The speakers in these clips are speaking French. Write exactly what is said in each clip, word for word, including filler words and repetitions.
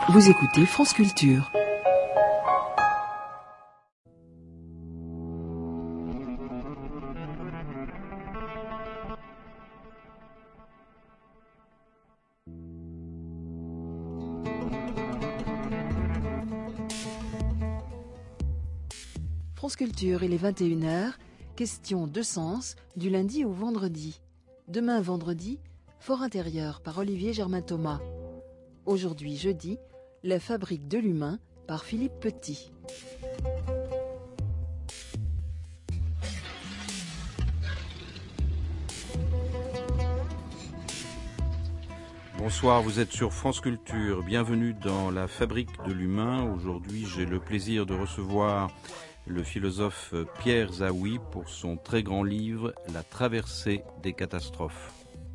Vous écoutez France Culture. France Culture, il est vingt et une heures, question de sens, du lundi au vendredi. Demain vendredi, Fort intérieur par Olivier Germain-Thomas. Aujourd'hui jeudi, La fabrique de l'humain par Philippe Petit. Bonsoir, vous êtes sur France Culture. Bienvenue dans La fabrique de l'humain. Aujourd'hui, j'ai le plaisir de recevoir le philosophe Pierre Zaouy pour son très grand livre « La traversée des catastrophes ».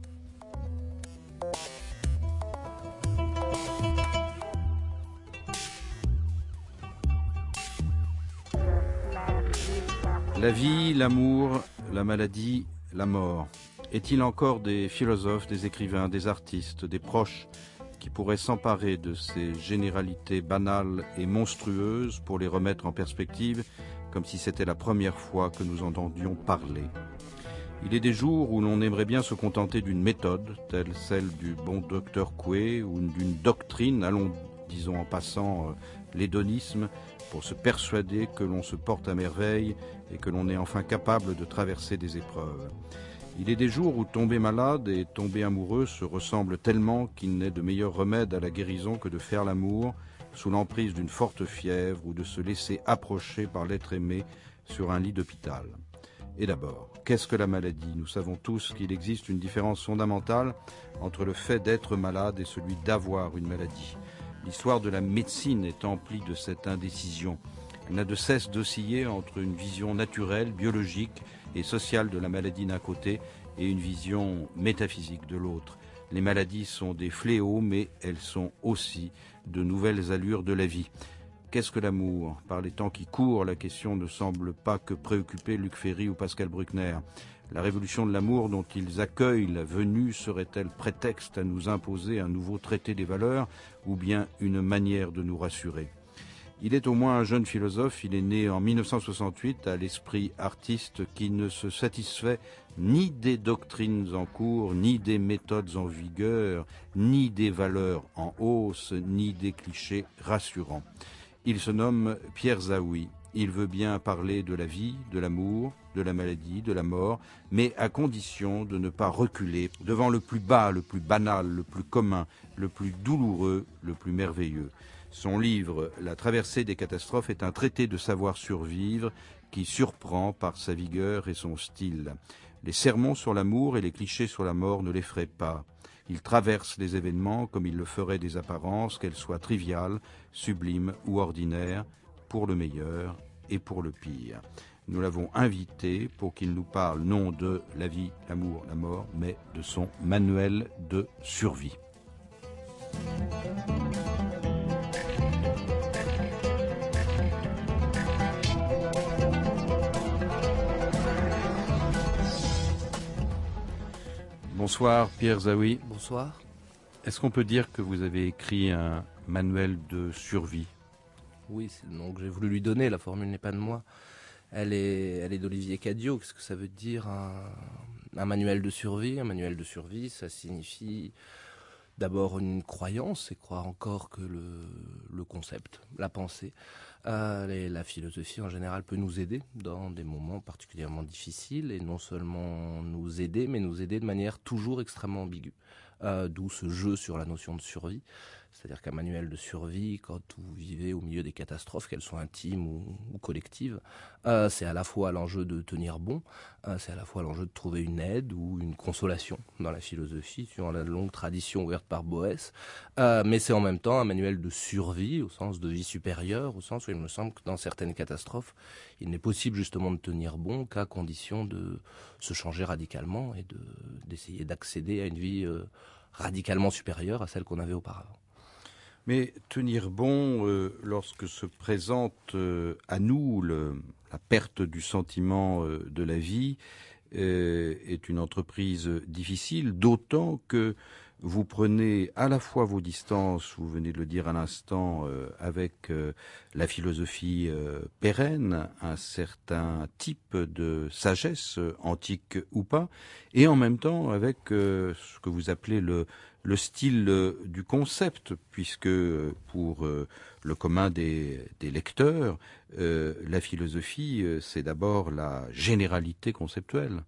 La vie, l'amour, la maladie, la mort. Est-il encore des philosophes, des écrivains, des artistes, des proches qui pourraient s'emparer de ces généralités banales et monstrueuses pour les remettre en perspective, comme si c'était la première fois que nous entendions parler? Il est des jours où l'on aimerait bien se contenter d'une méthode, telle celle du bon docteur Coué, ou d'une doctrine, allons, disons en passant, euh, l'hédonisme, pour se persuader que l'on se porte à merveille et que l'on est enfin capable de traverser des épreuves. Il est des jours où tomber malade et tomber amoureux se ressemblent tellement qu'il n'est de meilleur remède à la guérison que de faire l'amour sous l'emprise d'une forte fièvre ou de se laisser approcher par l'être aimé sur un lit d'hôpital. Et d'abord, qu'est-ce que la maladie? Nous savons tous qu'il existe une différence fondamentale entre le fait d'être malade et celui d'avoir une maladie. L'histoire de la médecine est emplie de cette indécision. Elle n'a de cesse d'osciller entre une vision naturelle, biologique et sociale de la maladie d'un côté et une vision métaphysique de l'autre. Les maladies sont des fléaux, mais elles sont aussi de nouvelles allures de la vie. Qu'est-ce que l'amour? Par les temps qui courent, la question ne semble pas que préoccuper Luc Ferry ou Pascal Bruckner. La révolution de l'amour dont ils accueillent la venue serait-elle prétexte à nous imposer un nouveau traité des valeurs ou bien une manière de nous rassurer? Il est au moins un jeune philosophe, il est né en mille neuf cent soixante-huit à l'esprit artiste qui ne se satisfait ni des doctrines en cours, ni des méthodes en vigueur, ni des valeurs en hausse, ni des clichés rassurants. Il se nomme Pierre Zaouy. Il veut bien parler de la vie, de l'amour, de la maladie, de la mort, mais à condition de ne pas reculer devant le plus bas, le plus banal, le plus commun, le plus douloureux, le plus merveilleux. Son livre « La traversée des catastrophes » est un traité de savoir-survivre qui surprend par sa vigueur et son style. Les sermons sur l'amour et les clichés sur la mort ne l'effraient pas. Il traverse les événements comme il le ferait des apparences, qu'elles soient triviales, sublimes ou ordinaires, pour le meilleur et pour le pire. Nous l'avons invité pour qu'il nous parle non de la vie, l'amour, la mort, mais de son manuel de survie. Bonsoir Pierre Zaouy. Bonsoir. Est-ce qu'on peut dire que vous avez écrit un manuel de survie? Oui, c'est le nom que j'ai voulu lui donner, la formule n'est pas de moi. Elle est, elle est d'Olivier Cadiot. Qu'est-ce que ça veut dire un, un manuel de survie? Un manuel de survie, ça signifie d'abord une croyance, et croire encore que le, le concept, la pensée, euh, et la philosophie en général peut nous aider dans des moments particulièrement difficiles, et non seulement nous aider, mais nous aider de manière toujours extrêmement ambiguë. Euh, d'où ce jeu sur la notion de survie. C'est-à-dire qu'un manuel de survie, quand vous vivez au milieu des catastrophes, qu'elles soient intimes ou, ou collectives, euh, c'est à la fois l'enjeu de tenir bon, euh, c'est à la fois l'enjeu de trouver une aide ou une consolation dans la philosophie, suivant la longue tradition ouverte par Boès, euh, mais c'est en même temps un manuel de survie, au sens de vie supérieure, au sens où il me semble que dans certaines catastrophes, il n'est possible justement de tenir bon qu'à condition de se changer radicalement et de, d'essayer d'accéder à une vie euh, radicalement supérieure à celle qu'on avait auparavant. Mais tenir bon, euh, lorsque se présente euh, à nous le, la perte du sentiment euh, de la vie, euh, est une entreprise difficile, d'autant que vous prenez à la fois vos distances, vous venez de le dire à l'instant, euh, avec euh, la philosophie euh, pérenne, un certain type de sagesse, euh, antique ou pas, et en même temps avec euh, ce que vous appelez le, le style euh, du concept, puisque euh, pour euh, le commun des, des lecteurs, euh, la philosophie, euh, c'est d'abord la généralité conceptuelle.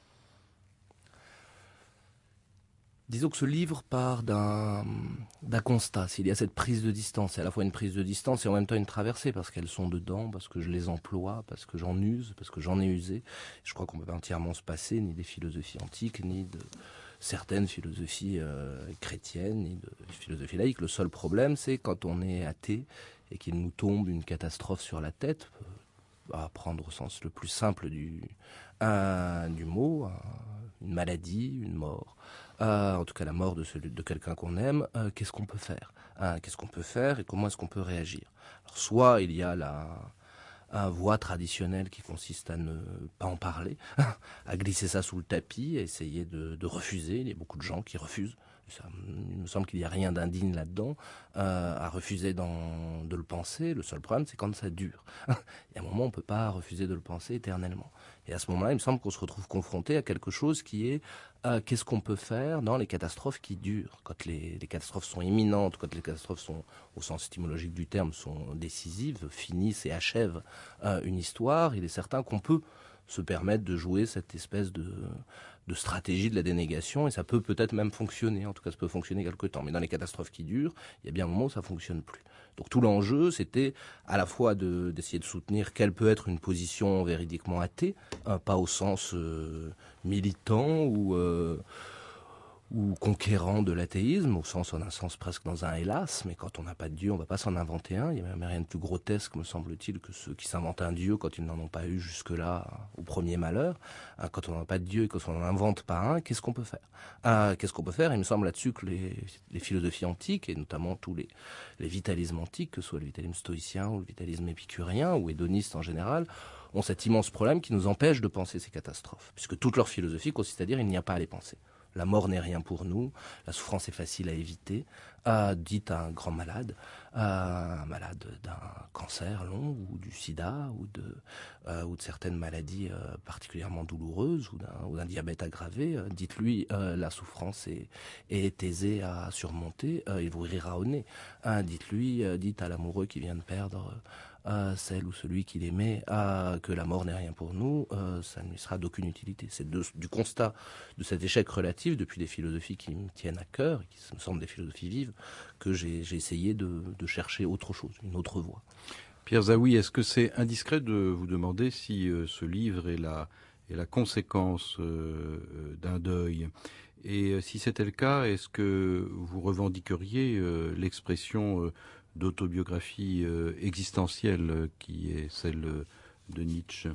Disons que ce livre part d'un d'un constat. S'il y a cette prise de distance, c'est à la fois une prise de distance et en même temps une traversée, parce qu'elles sont dedans, parce que je les emploie, parce que j'en use, parce que j'en ai usé. Je crois qu'on ne peut pas entièrement se passer ni des philosophies antiques, ni de certaines philosophies euh, chrétiennes, ni de philosophies laïques. Le seul problème, c'est quand on est athée et qu'il nous tombe une catastrophe sur la tête, à prendre au sens le plus simple du, euh, du mot, euh, une maladie, une mort, euh, en tout cas la mort de, celui, de quelqu'un qu'on aime, euh, qu'est-ce qu'on peut faire euh, Qu'est-ce qu'on peut faire et comment est-ce qu'on peut réagir? Alors, soit il y a la un voie traditionnelle qui consiste à ne pas en parler, à glisser ça sous le tapis, à essayer de, de refuser. Il y a beaucoup de gens qui refusent. Ça, il me semble qu'il n'y a rien d'indigne là-dedans, euh, à refuser dans, de le penser. Le seul problème, c'est quand ça dure. Et à un moment, on ne peut pas refuser de le penser éternellement. Et à ce moment-là, il me semble qu'on se retrouve confronté à quelque chose qui est euh, qu'est-ce qu'on peut faire dans les catastrophes qui durent. Quand les, les catastrophes sont imminentes, quand les catastrophes sont, au sens étymologique du terme, sont décisives, finissent et achèvent euh, une histoire, il est certain qu'on peut se permettre de jouer cette espèce de, de stratégie de la dénégation, et ça peut peut-être même fonctionner, en tout cas ça peut fonctionner quelque temps, mais dans les catastrophes qui durent, il y a bien un moment où ça fonctionne plus. Donc tout l'enjeu, c'était à la fois de, d'essayer de soutenir quelle peut être une position véridiquement athée, hein, pas au sens euh, militant ou... Euh, ou conquérant de l'athéisme, au sens, en un sens presque dans un hélas, mais quand on n'a pas de Dieu, on ne va pas s'en inventer un. Il n'y a même rien de plus grotesque, me semble-t-il, que ceux qui s'inventent un Dieu quand ils n'en ont pas eu jusque-là, au premier malheur. Quand on n'a pas de Dieu et qu'on n'en invente pas un, qu'est-ce qu'on peut faire euh, Qu'est-ce qu'on peut faire Il me semble là-dessus que les, les philosophies antiques, et notamment tous les, les vitalismes antiques, que ce soit le vitalisme stoïcien ou le vitalisme épicurien, ou hédoniste en général, ont cet immense problème qui nous empêche de penser ces catastrophes, puisque toute leur philosophie consiste à dire il n'y a pas à les penser. La mort n'est rien pour nous, la souffrance est facile à éviter, euh, dites à un grand malade, euh, un malade d'un cancer long ou du sida ou de, euh, ou de certaines maladies euh, particulièrement douloureuses ou d'un, ou d'un diabète aggravé, euh, dites-lui euh, la souffrance est, est aisée à surmonter, euh, il vous rira au nez. Euh, dites-lui, euh, dites à l'amoureux qui vient de perdre euh, celle ou celui qu'il aimait euh, que la mort n'est rien pour nous, euh, ça ne lui sera d'aucune utilité. C'est de, du constat de cet échec relatif depuis des philosophies qui me tiennent à cœur et qui me semblent des philosophies vives que j'ai, j'ai essayé de, de chercher autre chose, une autre voie. Pierre Zaouy, est-ce que c'est indiscret de vous demander si euh, ce livre est la, est la conséquence euh, d'un deuil? Et euh, si c'était le cas, est-ce que vous revendiqueriez euh, l'expression euh, d'autobiographie euh, existentielle euh, qui est celle euh, de Nietzsche?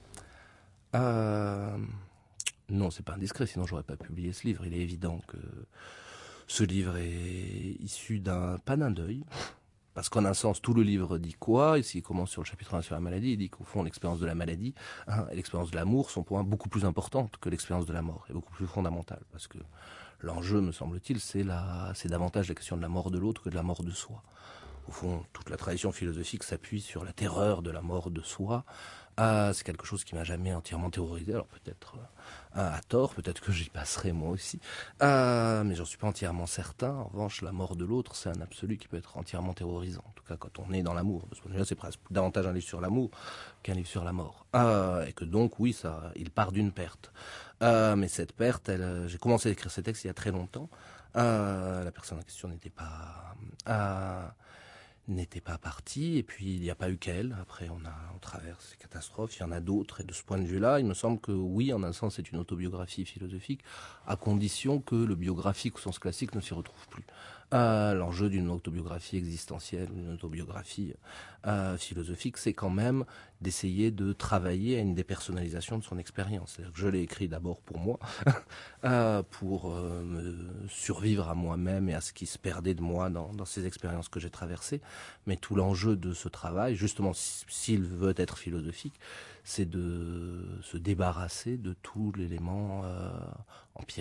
euh, Non, c'est pas indiscret, sinon j'aurais pas publié ce livre. Il est évident que ce livre est issu d'un, pas d'un deuil, parce qu'en un sens, tout le livre dit quoi? Ici, il commence sur le chapitre un sur la maladie, il dit qu'au fond, l'expérience de la maladie hein, et l'expérience de l'amour sont pour moi beaucoup plus importantes que l'expérience de la mort, et beaucoup plus fondamentales, parce que l'enjeu, me semble-t-il, c'est, la, c'est davantage la question de la mort de l'autre que de la mort de soi. Au fond, toute la tradition philosophique s'appuie sur la terreur de la mort de soi. Ah, c'est quelque chose qui m'a jamais entièrement terrorisé, alors peut-être euh, à tort, peut-être que j'y passerai moi aussi, euh, mais j'en suis pas entièrement certain. En revanche, la mort de l'autre, c'est un absolu qui peut être entièrement terrorisant, en tout cas quand on est dans l'amour. De ce point de vue-là, c'est presque davantage un livre sur l'amour qu'un livre sur la mort. Euh, et que donc, oui, ça, il part d'une perte. Euh, mais cette perte, elle, j'ai commencé à écrire ces textes il y a très longtemps. Euh, la personne en question n'était pas... Euh, n'était pas partie, et puis il n'y a pas eu qu'elle. Après, on, a, on traverse ces catastrophes, il y en a d'autres, et de ce point de vue-là, il me semble que oui, en un sens, c'est une autobiographie philosophique, à condition que le biographique au sens classique ne s'y retrouve plus. Euh, l'enjeu d'une autobiographie existentielle, d'une autobiographie euh, philosophique, c'est quand même d'essayer de travailler à une dépersonnalisation de son expérience. C'est-à-dire que je l'ai écrit d'abord pour moi, euh, pour euh, me survivre à moi-même et à ce qui se perdait de moi dans, dans ces expériences que j'ai traversées. Mais tout l'enjeu de ce travail, justement, s'il veut être philosophique, c'est de se débarrasser de tout l'élément euh, empirique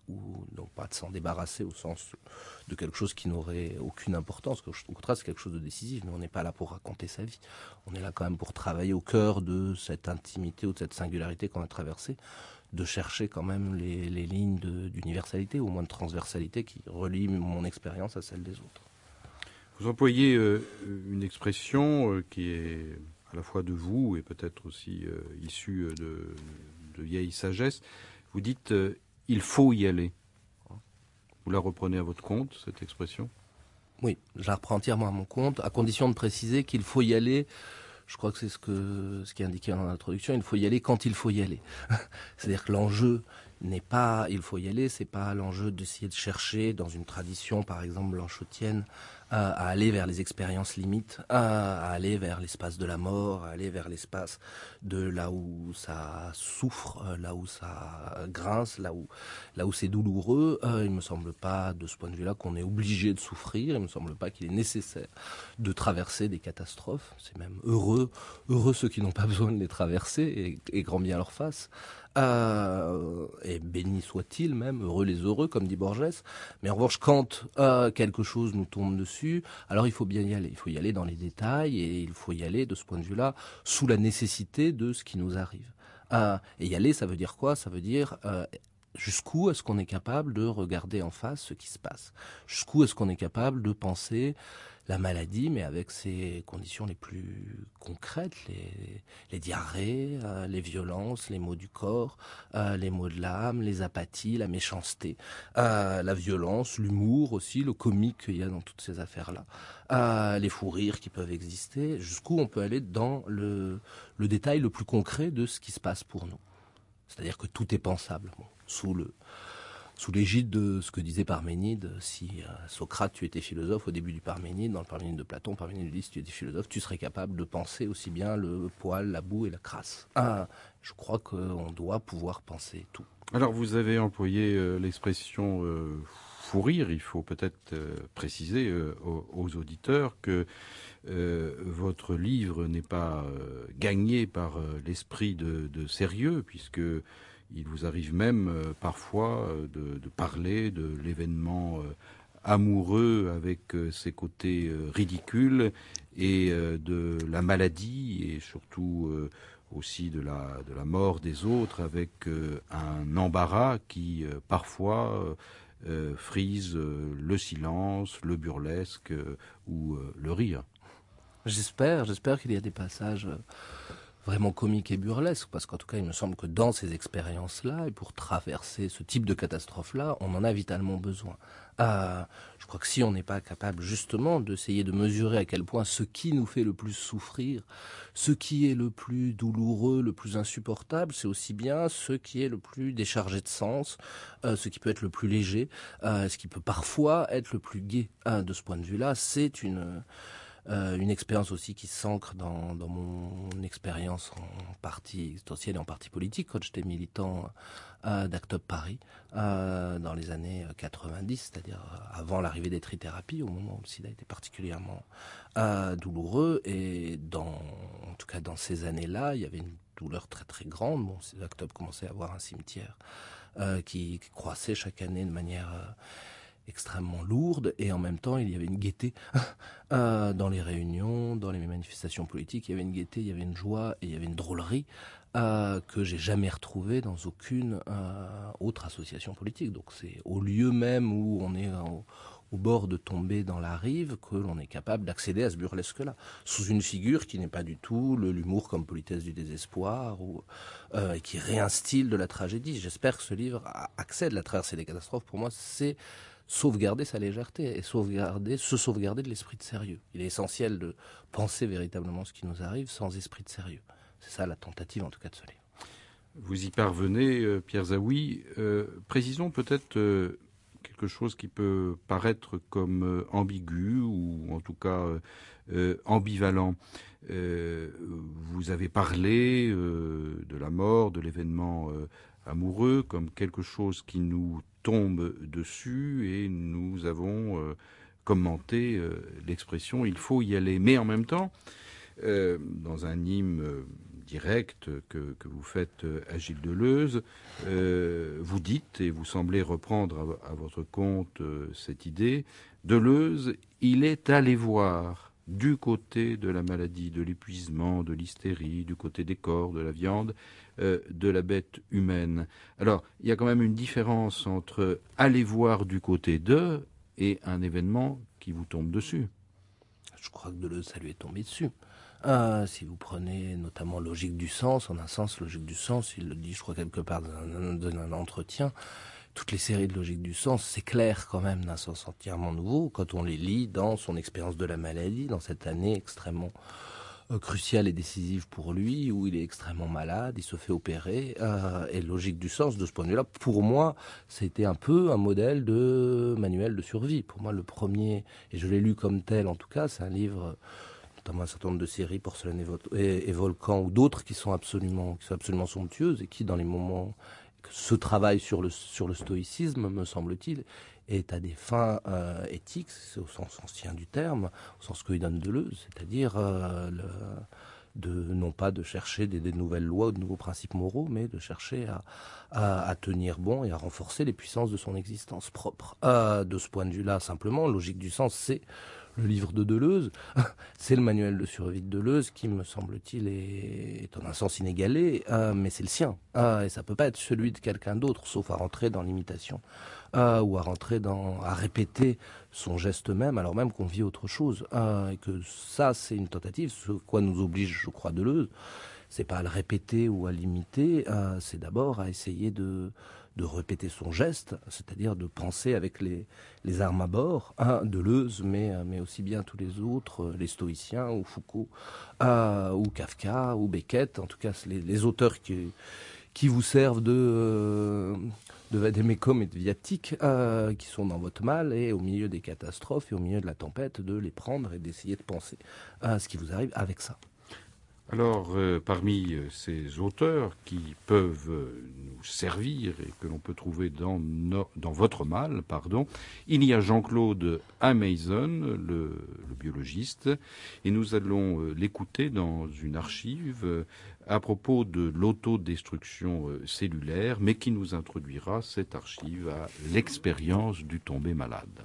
ou donc pas de s'en débarrasser au sens de quelque chose qui n'aurait aucune importance. Au contraire, c'est quelque chose de décisif, mais on n'est pas là pour raconter sa vie. On est là quand même pour travailler au cœur de cette intimité ou de cette singularité qu'on a traversée, de chercher quand même les, les lignes de, d'universalité, ou au moins de transversalité, qui relient mon expérience à celle des autres. Vous employez euh, une expression euh, qui est à la fois de vous et peut-être aussi euh, issue de, de vieille sagesse. Vous dites euh, « il faut y aller ». Vous la reprenez à votre compte, cette expression ? Oui, je la reprends entièrement à mon compte, à condition de préciser qu'il faut y aller. Je crois que c'est ce, que, ce qui est indiqué dans l'introduction, il faut y aller quand il faut y aller. C'est-à-dire que l'enjeu n'est pas, il faut y aller, c'est pas l'enjeu d'essayer de chercher dans une tradition, par exemple blanchotienne, à, à aller vers les expériences limites, à, à aller vers l'espace de la mort, à aller vers l'espace de là où ça souffre, là où ça grince, là où, là où c'est douloureux. Euh, il me semble pas, de ce point de vue-là, qu'on est obligé de souffrir. Il me semble pas qu'il est nécessaire de traverser des catastrophes. C'est même heureux, heureux ceux qui n'ont pas besoin de les traverser, et, et grand bien leur face. Euh, et béni soit-il même, heureux les heureux, comme dit Borges. Mais en revanche, quand euh, quelque chose nous tombe dessus, alors il faut bien y aller. Il faut y aller dans les détails, et il faut y aller, de ce point de vue-là, sous la nécessité de ce qui nous arrive. Euh, et y aller, ça veut dire quoi ? Ça veut dire euh, jusqu'où est-ce qu'on est capable de regarder en face ce qui se passe ? Jusqu'où est-ce qu'on est capable de penser la maladie, mais avec ses conditions les plus concrètes, les, les diarrhées, euh, les violences, les maux du corps, euh, les maux de l'âme, les apathies, la méchanceté, euh, la violence, l'humour aussi, le comique qu'il y a dans toutes ces affaires-là, euh, les fous rires qui peuvent exister, jusqu'où on peut aller dans le, le détail le plus concret de ce qui se passe pour nous. C'est-à-dire que tout est pensable, bon, sous le... Sous l'égide de ce que disait Parménide, si euh, Socrate, tu étais philosophe au début du Parménide, dans le Parménide de Platon, Parménide dit si tu étais philosophe, tu serais capable de penser aussi bien le poil, la boue et la crasse. Ah, je crois qu'on doit pouvoir penser tout. Alors vous avez employé euh, l'expression euh, fou rire. Il faut peut-être euh, préciser euh, aux, aux auditeurs que euh, votre livre n'est pas euh, gagné par euh, l'esprit de, de sérieux, puisque il vous arrive même euh, parfois euh, de, de parler de l'événement euh, amoureux avec euh, ses côtés euh, ridicules, et euh, de la maladie, et surtout euh, aussi de la, de la mort des autres, avec euh, un embarras qui euh, parfois euh, euh, frise euh, le silence, le burlesque euh, ou euh, le rire. J'espère, j'espère qu'il y a des passages euh, vraiment comiques et burlesques, parce qu'en tout cas il me semble que dans ces expériences-là, et pour traverser ce type de catastrophe-là, on en a vitalement besoin. Euh, je crois que si on n'est pas capable justement d'essayer de mesurer à quel point ce qui nous fait le plus souffrir, ce qui est le plus douloureux, le plus insupportable, c'est aussi bien ce qui est le plus déchargé de sens, euh, ce qui peut être le plus léger, euh, ce qui peut parfois être le plus gai. Euh, de ce point de vue-là, c'est une... Euh, une expérience aussi qui s'ancre dans, dans mon expérience en parti existentielle et en parti politique, quand j'étais militant euh, d'Act Up Paris euh, dans les années quatre-vingt-dix, c'est-à-dire avant l'arrivée des trithérapies, au moment où le sida était particulièrement euh, douloureux. Et dans, en tout cas dans ces années-là, il y avait une douleur très très grande. Bon, Act Up commençait à avoir un cimetière euh, qui, qui croissait chaque année de manière... Euh, extrêmement lourde, et en même temps il y avait une gaieté euh, dans les réunions, dans les manifestations politiques. Il y avait une gaieté, il y avait une joie et il y avait une drôlerie euh, que j'ai jamais retrouvée dans aucune euh, autre association politique. Donc c'est au lieu même où on est au, au bord de tomber dans la rive que l'on est capable d'accéder à ce burlesque-là, sous une figure qui n'est pas du tout le, l'humour comme politesse du désespoir, ou euh, et qui réinstille de la tragédie. J'espère que ce livre accède à la traversée des catastrophes. Pour moi, c'est sauvegarder sa légèreté et sauvegarder, se sauvegarder de l'esprit de sérieux. Il est essentiel de penser véritablement ce qui nous arrive sans esprit de sérieux. C'est ça la tentative en tout cas de ce livre. Vous y parvenez, euh, Pierre Zaoui. Euh, précisons peut-être euh, quelque chose qui peut paraître comme euh, ambigu, ou en tout cas euh, euh, ambivalent. Euh, vous avez parlé euh, de la mort, de l'événement euh, amoureux comme quelque chose qui nous tombe dessus, et nous avons euh, commenté euh, l'expression « il faut y aller ». Mais en même temps, euh, dans un hymne directe que, que vous faites à Gilles Deleuze, euh, vous dites, et vous semblez reprendre à, à votre compte euh, cette idée, Deleuze, il est allé voir du côté de la maladie, de l'épuisement, de l'hystérie, du côté des corps, de la viande, euh, de la bête humaine. Alors, il y a quand même une différence entre aller voir du côté d'eux et un événement qui vous tombe dessus. Je crois que Deleuze, ça lui est tombé dessus. Euh, si vous prenez notamment Logique du sens, en un sens, Logique du sens, il le dit, je crois, quelque part dans un, dans un entretien, toutes les séries de Logique du sens s'éclairent quand même d'un sens entièrement nouveau quand on les lit dans son expérience de la maladie, dans cette année extrêmement euh, cruciale et décisive pour lui, où il est extrêmement malade, il se fait opérer, euh, et Logique du sens, de ce point de vue-là, pour moi, c'était un peu un modèle de manuel de survie. Pour moi, le premier, et je l'ai lu comme tel en tout cas, c'est un livre... notamment un certain nombre de séries, Porcelaine et, Vol- et, et Volcan, ou d'autres qui sont absolument, qui sont absolument somptueuses et qui, dans les moments, que ce travail sur le, sur le stoïcisme, me semble-t-il, est à des fins euh, éthiques, c'est au sens ancien du terme, au sens que il donne Deleuze, c'est-à-dire euh, le, de, non pas de chercher des, des nouvelles lois ou de nouveaux principes moraux, mais de chercher à, à, à tenir bon et à renforcer les puissances de son existence propre. Euh, de ce point de vue-là, simplement, Logique du sens, c'est le livre de Deleuze, c'est le manuel de survie de Deleuze qui, me semble-t-il, est, est en un sens inégalé, euh, mais c'est le sien. Euh, et ça peut pas être celui de quelqu'un d'autre, sauf à rentrer dans l'imitation, euh, ou à rentrer dans, à répéter son geste même, alors même qu'on vit autre chose. Euh, et que ça, c'est une tentative, ce quoi nous oblige, je crois, Deleuze. C'est pas à le répéter ou à l'imiter, euh, c'est d'abord à essayer de de répéter son geste, c'est-à-dire de penser avec les, les armes à bord, hein, Deleuze, mais, mais aussi bien tous les autres, les stoïciens, ou Foucault, euh, ou Kafka, ou Beckett, en tout cas les, les auteurs qui, qui vous servent de, de vadémécum et de viatique, euh, qui sont dans votre mal, et au milieu des catastrophes et au milieu de la tempête, de les prendre et d'essayer de penser à ce qui vous arrive avec ça. Alors, euh, parmi euh, ces auteurs qui peuvent euh, nous servir et que l'on peut trouver dans, no, dans votre mal, pardon, il y a Jean-Claude Ameisen, le, le biologiste, et nous allons euh, l'écouter dans une archive euh, à propos de l'autodestruction euh, cellulaire, mais qui nous introduira cette archive à l'expérience du tombé malade.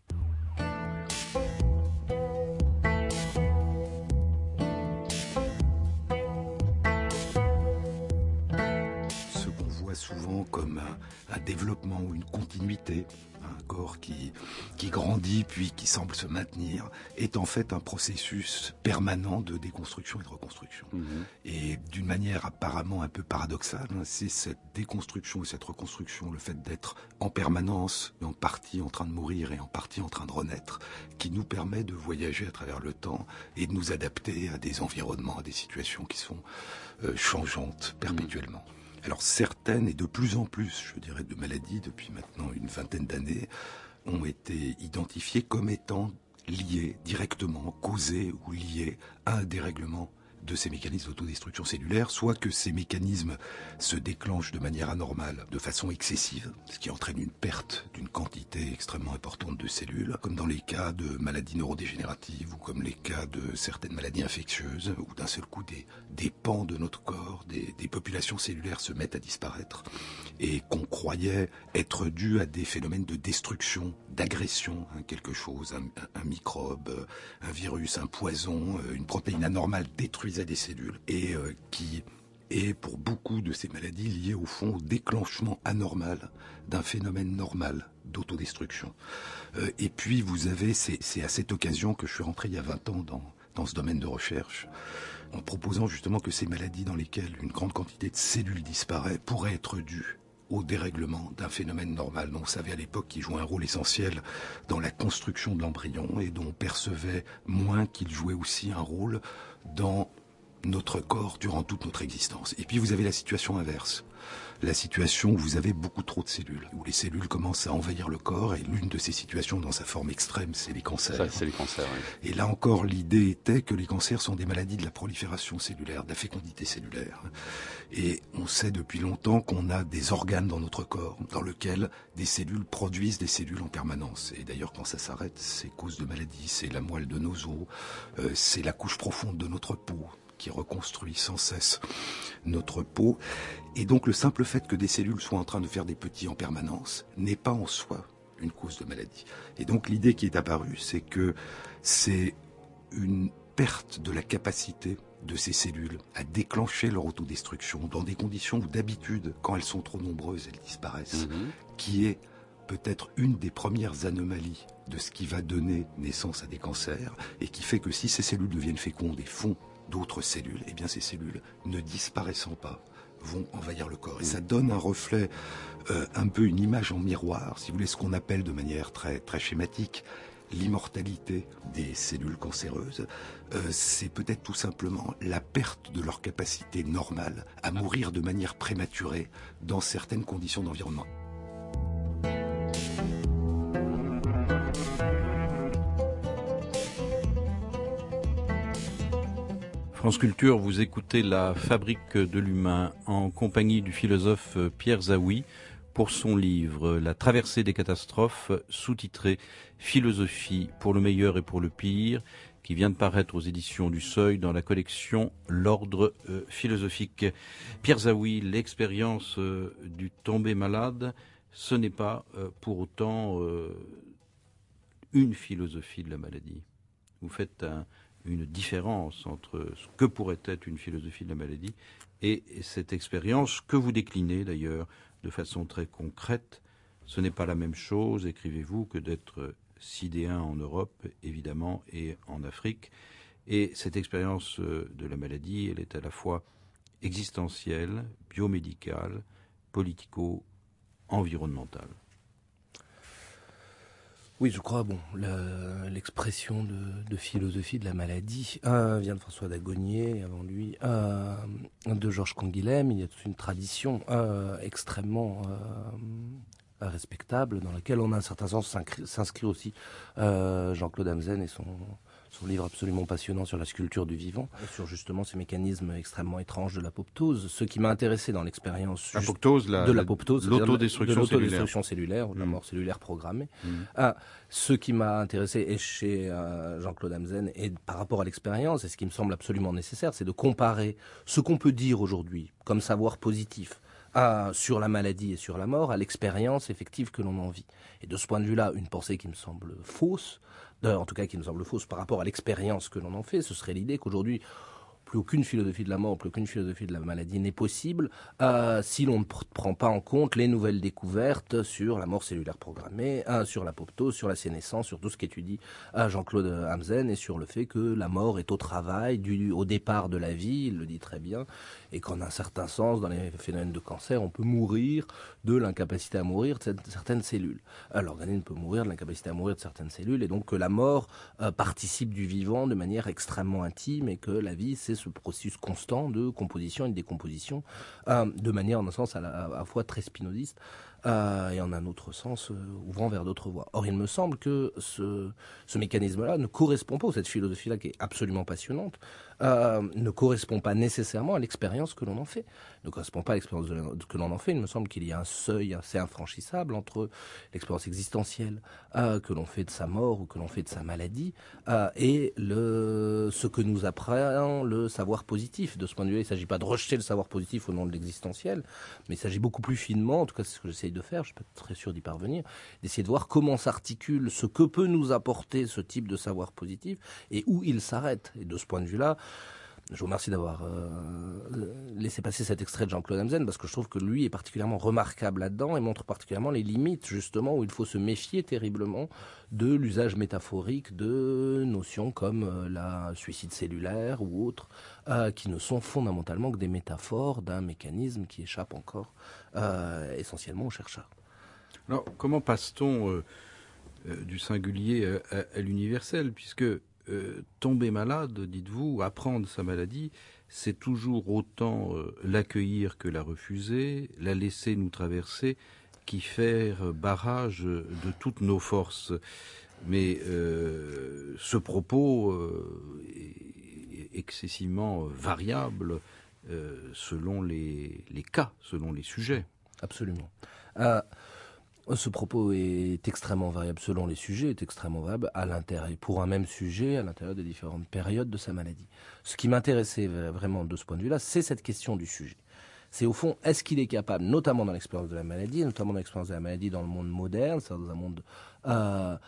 Souvent comme un, un développement ou une continuité, un corps qui, qui grandit puis qui semble se maintenir, est en fait un processus permanent de déconstruction et de reconstruction. Mmh. Et d'une manière apparemment un peu paradoxale, c'est cette déconstruction et cette reconstruction, le fait d'être en permanence, en partie en train de mourir et en partie en train de renaître, qui nous permet de voyager à travers le temps et de nous adapter à des environnements, à des situations qui sont euh, changeantes perpétuellement. Mmh. Alors certaines, et de plus en plus, je dirais, de maladies, depuis maintenant une vingtaine d'années, ont été identifiées comme étant liées directement, causées ou liées à un dérèglement de ces mécanismes d'autodestruction cellulaire, soit que ces mécanismes se déclenchent de manière anormale, de façon excessive, ce qui entraîne une perte d'une quantité extrêmement importante de cellules, comme dans les cas de maladies neurodégénératives ou comme les cas de certaines maladies infectieuses, où d'un seul coup des, des pans de notre corps, des, des populations cellulaires se mettent à disparaître, et qu'on croyait être dû à des phénomènes de destruction, d'agression, hein, quelque chose, un, un, un microbe, un virus, un poison, une protéine anormale détruisait des cellules, et euh, qui est pour beaucoup de ces maladies liée au fond au déclenchement anormal d'un phénomène normal d'autodestruction. Euh, et puis vous avez, c'est, c'est à cette occasion que je suis rentré il y a vingt ans dans, dans ce domaine de recherche, en proposant justement que ces maladies dans lesquelles une grande quantité de cellules disparaît pourraient être dues au dérèglement d'un phénomène normal dont on savait à l'époque qu'il jouait un rôle essentiel dans la construction de l'embryon et dont on percevait moins qu'il jouait aussi un rôle dans notre corps durant toute notre existence. Et puis vous avez la situation inverse, la situation où vous avez beaucoup trop de cellules, où les cellules commencent à envahir le corps, et l'une de ces situations dans sa forme extrême, c'est les cancers. Ça, c'est les cancers, oui. Et là encore, l'idée était que les cancers sont des maladies de la prolifération cellulaire, de la fécondité cellulaire. Et on sait depuis longtemps qu'on a des organes dans notre corps, dans lesquels des cellules produisent des cellules en permanence. Et d'ailleurs, quand ça s'arrête, c'est cause de maladie, c'est la moelle de nos os, euh, c'est la couche profonde de notre peau, qui reconstruit sans cesse notre peau. Et donc le simple fait que des cellules soient en train de faire des petits en permanence n'est pas en soi une cause de maladie. Et donc l'idée qui est apparue, c'est que c'est une perte de la capacité de ces cellules à déclencher leur autodestruction dans des conditions où d'habitude, quand elles sont trop nombreuses, elles disparaissent, mmh. qui est peut-être une des premières anomalies de ce qui va donner naissance à des cancers et qui fait que si ces cellules deviennent fécondes et font d'autres cellules, eh bien ces cellules, ne disparaissant pas, vont envahir le corps. Et ça donne un reflet, euh, un peu une image en miroir, si vous voulez, ce qu'on appelle de manière très, très schématique l'immortalité des cellules cancéreuses. Euh, c'est peut-être tout simplement la perte de leur capacité normale à mourir de manière prématurée dans certaines conditions d'environnement. France Culture, vous écoutez La Fabrique de l'humain en compagnie du philosophe Pierre Zaouy pour son livre La traversée des catastrophes, sous-titré Philosophie pour le meilleur et pour le pire, qui vient de paraître aux éditions du Seuil dans la collection L'Ordre euh, philosophique. Pierre Zaouy, l'expérience euh, du tombé malade, ce n'est pas euh, pour autant euh, une philosophie de la maladie. Vous faites un une différence entre ce que pourrait être une philosophie de la maladie et cette expérience que vous déclinez d'ailleurs de façon très concrète. Ce n'est pas la même chose, écrivez-vous, que d'être sidéen en Europe, évidemment, et en Afrique. Et cette expérience de la maladie, elle est à la fois existentielle, biomédicale, politico-environnementale. Oui, je crois, bon, la, l'expression de, de philosophie de la maladie euh, vient de François d'Agonier, avant lui, euh, de Georges Canguilhem. Il y a toute une tradition euh, extrêmement euh, respectable dans laquelle on a un certain sens s'inscrit, s'inscrit aussi euh, Jean-Claude Hamzen et son... son livre absolument passionnant sur la sculpture du vivant, et sur justement ces mécanismes extrêmement étranges de l'apoptose. Ce qui m'a intéressé dans l'expérience l'apoptose, la, de l'apoptose, l'autodestruction, de l'autodestruction cellulaire, cellulaire, ou de la mort cellulaire programmée. Mmh. Ah, ce qui m'a intéressé, et chez euh, Jean-Claude Hamzen, et par rapport à l'expérience, et ce qui me semble absolument nécessaire, c'est de comparer ce qu'on peut dire aujourd'hui comme savoir positif à, sur la maladie et sur la mort, à l'expérience effective que l'on en vit. Et de ce point de vue-là, une pensée qui me semble fausse, en tout cas qui me semble fausse par rapport à l'expérience que l'on en fait, ce serait l'idée qu'aujourd'hui, plus aucune philosophie de la mort, plus aucune philosophie de la maladie n'est possible euh, si l'on ne pr- prend pas en compte les nouvelles découvertes sur la mort cellulaire programmée, euh, sur l'apoptose, sur la sénescence, sur tout ce qu'étudie euh, Jean-Claude Hamzen, et sur le fait que la mort est au travail, du, au départ de la vie, il le dit très bien, et qu'en un certain sens, dans les phénomènes de cancer, on peut mourir de l'incapacité à mourir de certaines cellules. Euh, l'organisme peut mourir de l'incapacité à mourir de certaines cellules, et donc que la mort euh, participe du vivant de manière extrêmement intime, et que la vie, c'est ce processus constant de composition et de décomposition, euh, de manière, en un sens, à la, à la fois très spinoziste, euh, et en un autre sens, euh, ouvrant vers d'autres voies. Or, il me semble que ce, ce mécanisme-là ne correspond pas, ou cette philosophie-là qui est absolument passionnante, euh, ne correspond pas nécessairement à l'expérience que l'on en fait. Ne correspond pas à l'expérience de, que l'on en fait. Il me semble qu'il y a un seuil assez infranchissable entre l'expérience existentielle euh, que l'on fait de sa mort ou que l'on fait de sa maladie euh, et le, ce que nous apprend le savoir positif. De ce point de vue-là, il ne s'agit pas de rejeter le savoir positif au nom de l'existentiel, mais il s'agit beaucoup plus finement, en tout cas c'est ce que j'essaye de faire, je ne suis pas très sûr d'y parvenir, d'essayer de voir comment s'articule ce que peut nous apporter ce type de savoir positif et où il s'arrête. Et de ce point de vue-là, je vous remercie d'avoir euh, laissé passer cet extrait de Jean-Claude Hamzen, parce que je trouve que lui est particulièrement remarquable là-dedans et montre particulièrement les limites, justement, où il faut se méfier terriblement de l'usage métaphorique de notions comme euh, la suicide cellulaire ou autres, euh, qui ne sont fondamentalement que des métaphores d'un mécanisme qui échappe encore euh, essentiellement aux chercheurs. Alors, comment passe-t-on euh, euh, du singulier à, à, à l'universel, puisque Euh, tomber malade, dites-vous, apprendre sa maladie, c'est toujours autant euh, l'accueillir que la refuser, la laisser nous traverser, qui faire barrage de toutes nos forces. Mais euh, ce propos euh, est excessivement variable euh, selon les, les cas, selon les sujets. Absolument. Euh, Ce propos est extrêmement variable selon les sujets, est extrêmement variable à l'intérieur, pour un même sujet, à l'intérieur des différentes périodes de sa maladie. Ce qui m'intéressait vraiment de ce point de vue-là, c'est cette question du sujet. C'est au fond, est-ce qu'il est capable, notamment dans l'expérience de la maladie, notamment dans l'expérience de la maladie dans le monde moderne, c'est-à-dire dans un monde euh,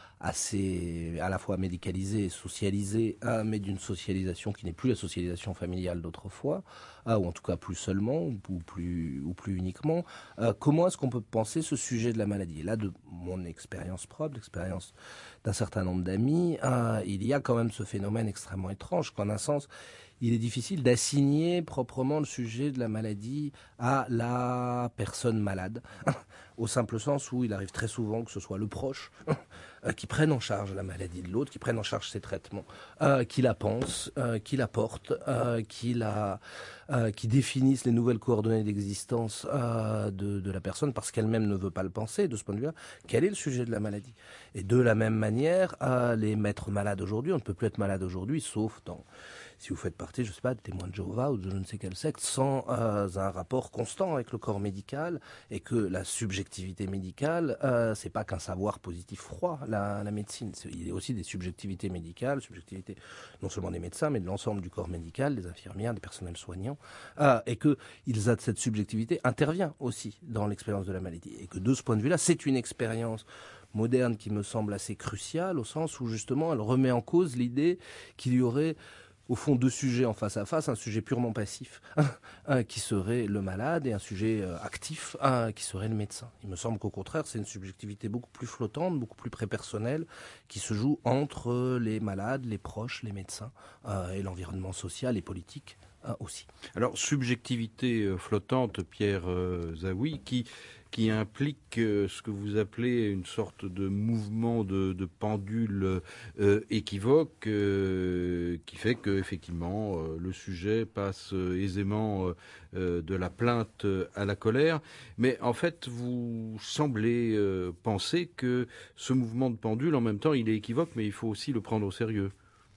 assez à la fois médicalisé et socialisé, euh, mais d'une socialisation qui n'est plus la socialisation familiale d'autrefois, euh, ou en tout cas plus seulement, ou plus, ou plus uniquement. Euh, comment est-ce qu'on peut penser ce sujet de la maladie? Et là, de mon expérience propre, l'expérience d'un certain nombre d'amis, euh, il y a quand même ce phénomène extrêmement étrange, qu'en un sens, il est difficile d'assigner proprement le sujet de la maladie à la personne malade, au simple sens où il arrive très souvent que ce soit le proche qui prenne en charge la maladie de l'autre, qui prenne en charge ses traitements, euh, qui la pense, euh, qui la porte, euh, qui, la, euh, qui définisse les nouvelles coordonnées d'existence euh, de, de la personne parce qu'elle-même ne veut pas le penser. De ce point de vue-là, quel est le sujet de la maladie? Et de la même manière, euh, les maîtres malades aujourd'hui, on ne peut plus être malade aujourd'hui, sauf dans... si vous faites partie, je ne sais pas, de témoins de Jéhovah ou de je ne sais quel secte, sans euh, un rapport constant avec le corps médical, et que la subjectivité médicale, euh, c'est pas qu'un savoir positif froid, la, la médecine. Il y a aussi des subjectivités médicales, subjectivité non seulement des médecins, mais de l'ensemble du corps médical, des infirmières, des personnels soignants, euh, et que ils a, cette subjectivité intervient aussi dans l'expérience de la maladie. Et que de ce point de vue-là, c'est une expérience moderne qui me semble assez cruciale, au sens où justement elle remet en cause l'idée qu'il y aurait au fond deux sujets en face à face, un sujet purement passif un qui serait le malade et un sujet euh, actif un qui serait le médecin. Il me semble qu'au contraire c'est une subjectivité beaucoup plus flottante, beaucoup plus prépersonnelle qui se joue entre les malades, les proches, les médecins euh, et l'environnement social et politique euh, aussi. Alors subjectivité euh, flottante, Pierre euh, Zaoui, qui qui implique euh, ce que vous appelez une sorte de mouvement de, de pendule euh, équivoque, euh, qui fait que effectivement euh, le sujet passe euh, aisément euh, de la plainte à la colère. Mais en fait, vous semblez euh, penser que ce mouvement de pendule, en même temps, il est équivoque, mais il faut aussi le prendre au sérieux.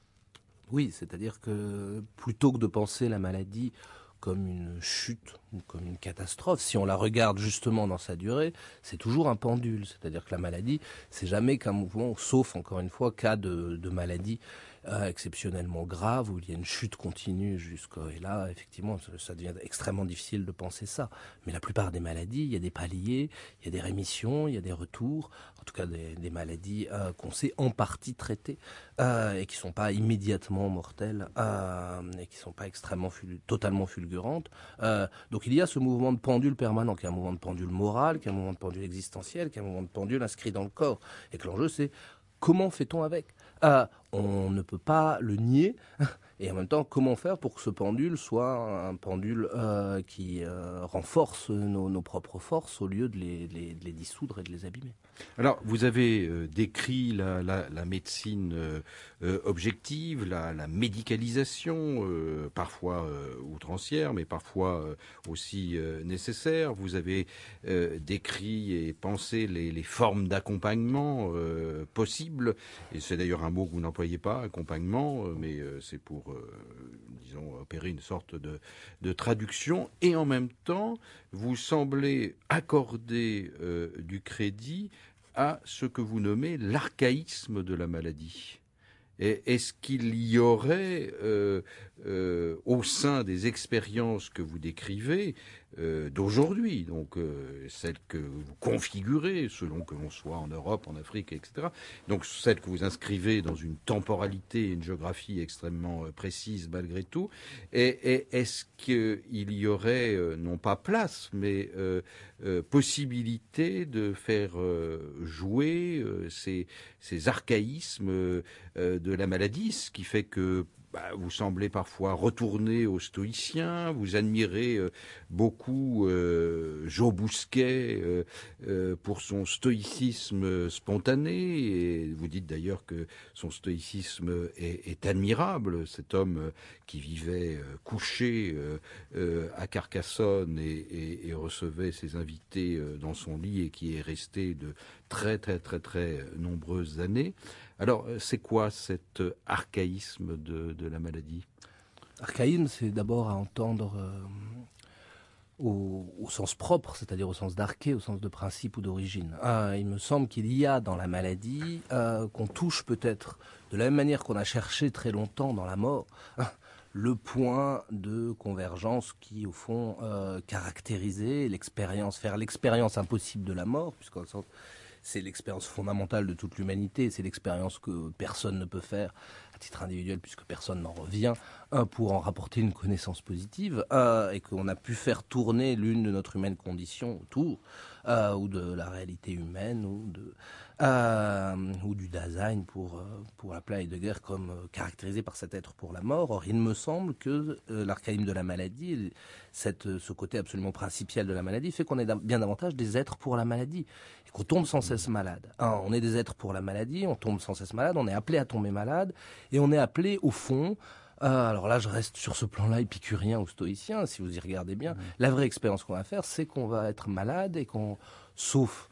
Oui, c'est-à-dire que plutôt que de penser la maladie comme une chute ou comme une catastrophe, si on la regarde justement dans sa durée, c'est toujours un pendule. C'est-à-dire que la maladie, c'est jamais qu'un mouvement, sauf encore une fois, cas de, de maladie euh, exceptionnellement grave, où il y a une chute continue jusqu'à... Et là, effectivement, ça, ça devient extrêmement difficile de penser ça. Mais la plupart des maladies, il y a des paliers, il y a des rémissions, il y a des retours, en tout cas des, des maladies euh, qu'on sait en partie traiter euh, et qui ne sont pas immédiatement mortelles euh, et qui ne sont pas extrêmement ful- totalement fulgurantes. Euh, donc il y a ce mouvement de pendule permanent, qui est un mouvement de pendule moral, qui est un mouvement de pendule existentiel, qui est un mouvement de pendule inscrit dans le corps. Et que l'enjeu, c'est comment fait-on avec ? euh, On ne peut pas le nier. Et en même temps, comment faire pour que ce pendule soit un pendule euh, qui euh, renforce nos, nos propres forces au lieu de les, de, les, de les dissoudre et de les abîmer. Alors, vous avez euh, décrit la, la, la médecine euh, euh, objective, la, la médicalisation, euh, parfois euh, outrancière, mais parfois euh, aussi euh, nécessaire. Vous avez euh, décrit et pensé les, les formes d'accompagnement euh, possibles. Et c'est d'ailleurs un mot que vous n'employez pas, accompagnement, euh, mais euh, c'est pour, euh, disons, opérer une sorte de, de traduction. Et en même temps, vous semblez accorder euh, du crédit à ce que vous nommez l'archaïsme de la maladie. Et est-ce qu'il y aurait, euh, euh, au sein des expériences que vous décrivez, euh, d'aujourd'hui, donc euh, celles que vous configurez, selon que l'on soit en Europe, en Afrique, et cetera, donc celles que vous inscrivez dans une temporalité et une géographie extrêmement euh, précise malgré tout, et, et est-ce qu'il y aurait, euh, non pas place, mais euh, euh, possibilité de faire euh, jouer euh, ces, ces archaïsmes euh, de la maladie, ce qui fait que bah, vous semblez parfois retourner aux stoïciens, vous admirez euh, beaucoup euh, Joe Bousquet euh, euh, pour son stoïcisme spontané, et vous dites d'ailleurs que son stoïcisme est, est admirable, cet homme euh, qui vivait euh, couché euh, euh, à Carcassonne et, et, et recevait ses invités euh, dans son lit et qui est resté de très très très très nombreuses années. Alors, c'est quoi cet archaïsme de, de la maladie ? Archaïsme, c'est d'abord à entendre euh, au, au sens propre, c'est-à-dire au sens d'arché, au sens de principe ou d'origine. Euh, il me semble qu'il y a dans la maladie, euh, qu'on touche peut-être, de la même manière qu'on a cherché très longtemps dans la mort, le point de convergence qui, au fond, euh, caractérisait l'expérience, faire l'expérience impossible de la mort, puisqu'en sens, c'est l'expérience fondamentale de toute l'humanité, c'est l'expérience que personne ne peut faire à titre individuel, puisque personne n'en revient, euh, pour en rapporter une connaissance positive, euh, et qu'on a pu faire tourner l'une de notre humaine condition autour, euh, ou de la réalité humaine, ou de euh, ou du Dasein pour euh, pour appeler Heidegger comme euh, caractérisé par cet être pour la mort. Or, il me semble que euh, l'archaïsme de la maladie, cette, ce côté absolument principiel de la maladie, fait qu'on est bien davantage des êtres pour la maladie, et qu'on tombe sans cesse malade. Hein, on est des êtres pour la maladie, on tombe sans cesse malade, on est appelé à tomber malade, et on est appelé au fond. Euh, alors là, je reste sur ce plan-là épicurien ou stoïcien, si vous y regardez bien. Mmh. La vraie expérience qu'on va faire, c'est qu'on va être malade et qu'on, sauf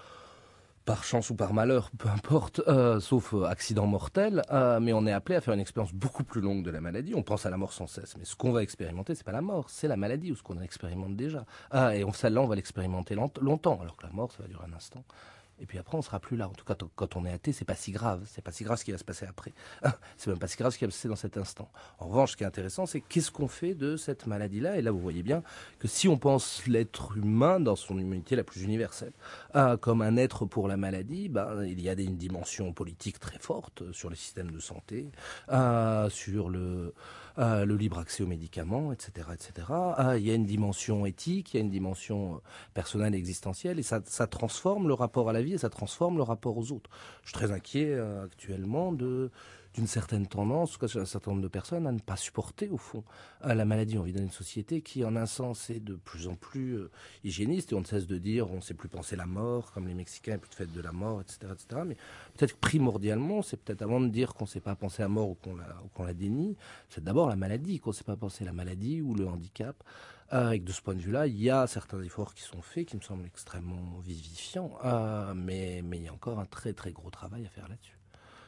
par chance ou par malheur, peu importe, euh, sauf euh, accident mortel, euh, mais on est appelé à faire une expérience beaucoup plus longue de la maladie. On pense à la mort sans cesse, mais ce qu'on va expérimenter, c'est pas la mort, c'est la maladie, ou ce qu'on expérimente déjà. Ah, et on, celle-là, on va l'expérimenter long- longtemps, alors que la mort, ça va durer un instant. Et puis après, on sera plus là. En tout cas, t- quand on est athée, c'est pas si grave. C'est pas si grave ce qui va se passer après. C'est même pas si grave ce qui va se passer dans cet instant. En revanche, ce qui est intéressant, c'est qu'est-ce qu'on fait de cette maladie-là. Et là, vous voyez bien que si on pense l'être humain dans son humanité la plus universelle euh, comme un être pour la maladie, ben, il y a des, une dimension politique très forte sur les systèmes de santé, euh, sur le Euh, le libre accès aux médicaments, et cetera, et cetera. Ah, il y a une dimension éthique, il y a une dimension personnelle et existentielle, et ça, ça transforme le rapport à la vie et ça transforme le rapport aux autres. Je suis très inquiet euh, actuellement de d'une certaine tendance, chez un certain nombre de personnes, à ne pas supporter, au fond, à la maladie. On vit dans une société qui, en un sens, est de plus en plus euh, hygiéniste, et on ne cesse de dire, on ne sait plus penser la mort, comme les Mexicains, et plus de fête de la mort, et cetera, et cetera. Mais peut-être que primordialement, c'est peut-être avant de dire qu'on ne sait pas penser à la mort ou qu'on la, ou qu'on la dénie, c'est d'abord la maladie, qu'on ne sait pas penser la maladie ou le handicap. Euh, et que de ce point de vue-là, il y a certains efforts qui sont faits, qui me semblent extrêmement vivifiants, euh, mais, mais il y a encore un très très gros travail à faire là-dessus.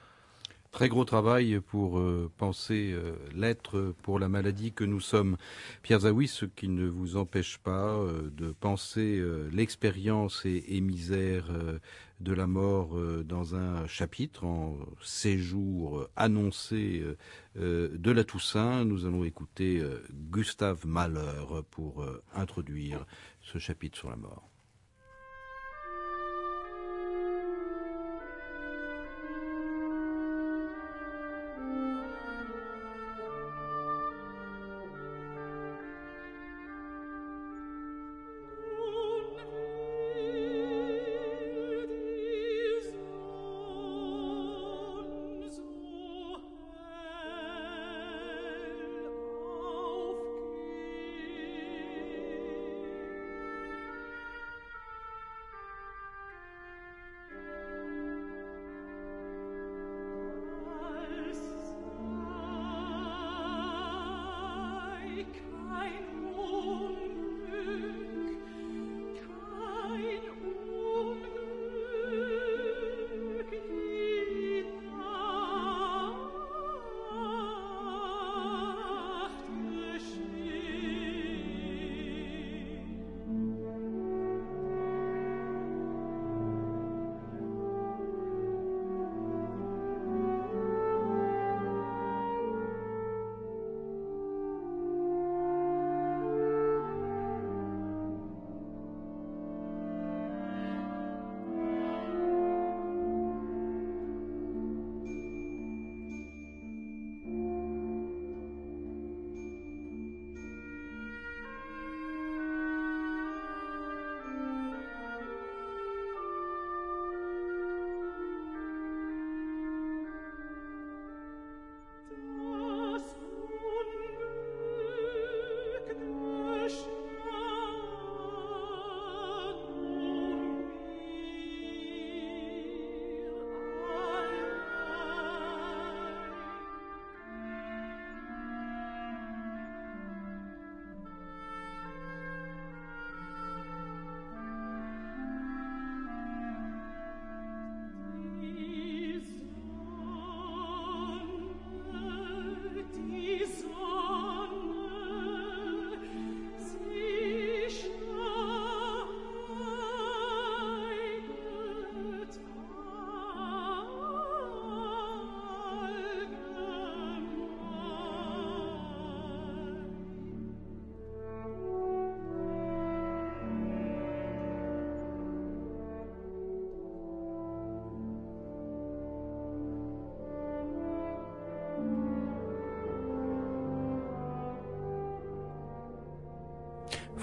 Très gros travail pour euh, penser euh, l'être pour la maladie que nous sommes. Pierre Zaouis, ce qui ne vous empêche pas euh, de penser euh, l'expérience et, et misère euh, de la mort euh, dans un chapitre, en séjour euh, annoncé euh, euh, de la Toussaint. Nous allons écouter euh, Gustave Mahler pour euh, introduire ce chapitre sur la mort.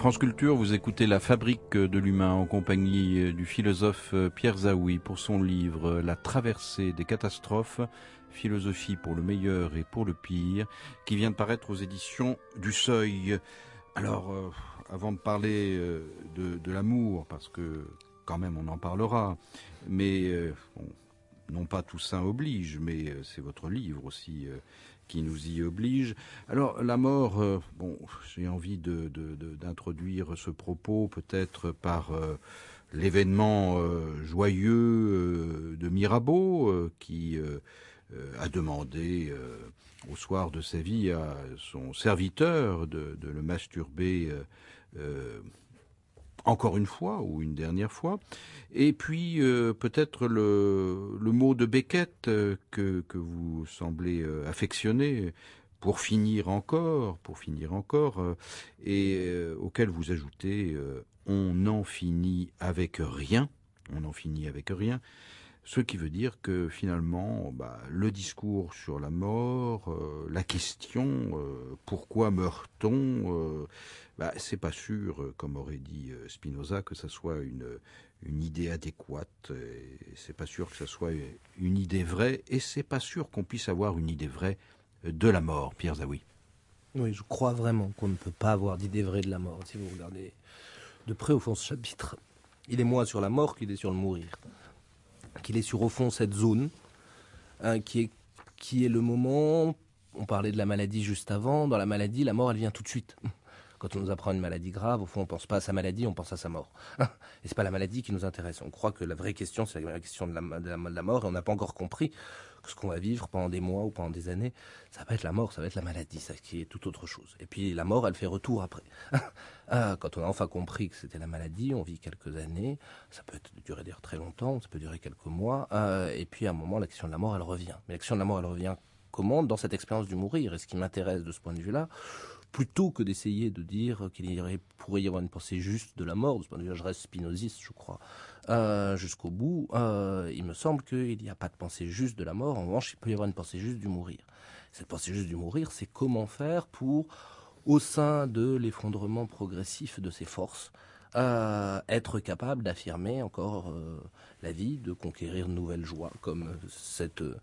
France Culture, vous écoutez La Fabrique de l'humain en compagnie du philosophe Pierre Zaoui pour son livre La traversée des catastrophes, philosophie pour le meilleur et pour le pire, qui vient de paraître aux éditions du Seuil. Alors, euh, avant de parler euh, de, de l'amour, parce que quand même on en parlera, mais euh, bon, non pas tout ça oblige, mais euh, c'est votre livre aussi euh, qui nous y oblige. Alors la mort, euh, bon, j'ai envie de, de, de, d'introduire ce propos peut-être par euh, l'événement euh, joyeux euh, de Mirabeau euh, qui euh, euh, a demandé euh, au soir de sa vie à son serviteur de, de le masturber euh, euh, encore une fois ou une dernière fois. Et puis euh, peut-être le, le mot de Beckett euh, que, que vous semblez euh, affectionner, pour finir encore, pour finir encore, euh, et euh, auquel vous ajoutez euh, on n'en finit avec rien, on n'en finit avec rien. Ce qui veut dire que finalement, bah, le discours sur la mort, euh, la question euh, pourquoi meurt-on, euh, bah, c'est pas sûr, euh, comme aurait dit euh, Spinoza, que ça soit une, une idée adéquate. Et c'est pas sûr que ça soit une idée vraie, et c'est pas sûr qu'on puisse avoir une idée vraie de la mort. Pierre Zaoui. Oui, je crois vraiment qu'on ne peut pas avoir d'idée vraie de la mort. Si vous regardez de près au fond ce chapitre, il est moins sur la mort qu'il est sur le mourir. Qu'il est sur, au fond, cette zone, hein, qui est, qui est le moment, on parlait de la maladie juste avant, dans la maladie, la mort, elle vient tout de suite. Quand on nous apprend une maladie grave, au fond, on ne pense pas à sa maladie, on pense à sa mort. Et c'est pas la maladie qui nous intéresse. On croit que la vraie question, c'est la question de la, de la, de la mort, et on n'a pas encore compris que ce qu'on va vivre pendant des mois ou pendant des années, ça va être la mort, ça va être la maladie, ça qui est tout autre chose. Et puis la mort, elle fait retour après. Quand on a enfin compris que c'était la maladie, on vit quelques années, ça peut être, durer d'ailleurs très longtemps, ça peut durer quelques mois, euh, et puis à un moment, la question de la mort, elle revient. Mais la question de la mort, elle revient comment ? Dans cette expérience du mourir. Et ce qui m'intéresse de ce point de vue-là, plutôt que d'essayer de dire qu'il y aurait, pourrait y avoir une pensée juste de la mort, de ce point de vue-là, je reste spinoziste, je crois, euh, jusqu'au bout, euh, il me semble qu'il n'y a pas de pensée juste de la mort. En revanche, il peut y avoir une pensée juste du mourir. Cette pensée juste du mourir, c'est comment faire pour, au sein de l'effondrement progressif de ses forces, euh, être capable d'affirmer encore euh, la vie, de conquérir de nouvelles joies, comme cette... Euh,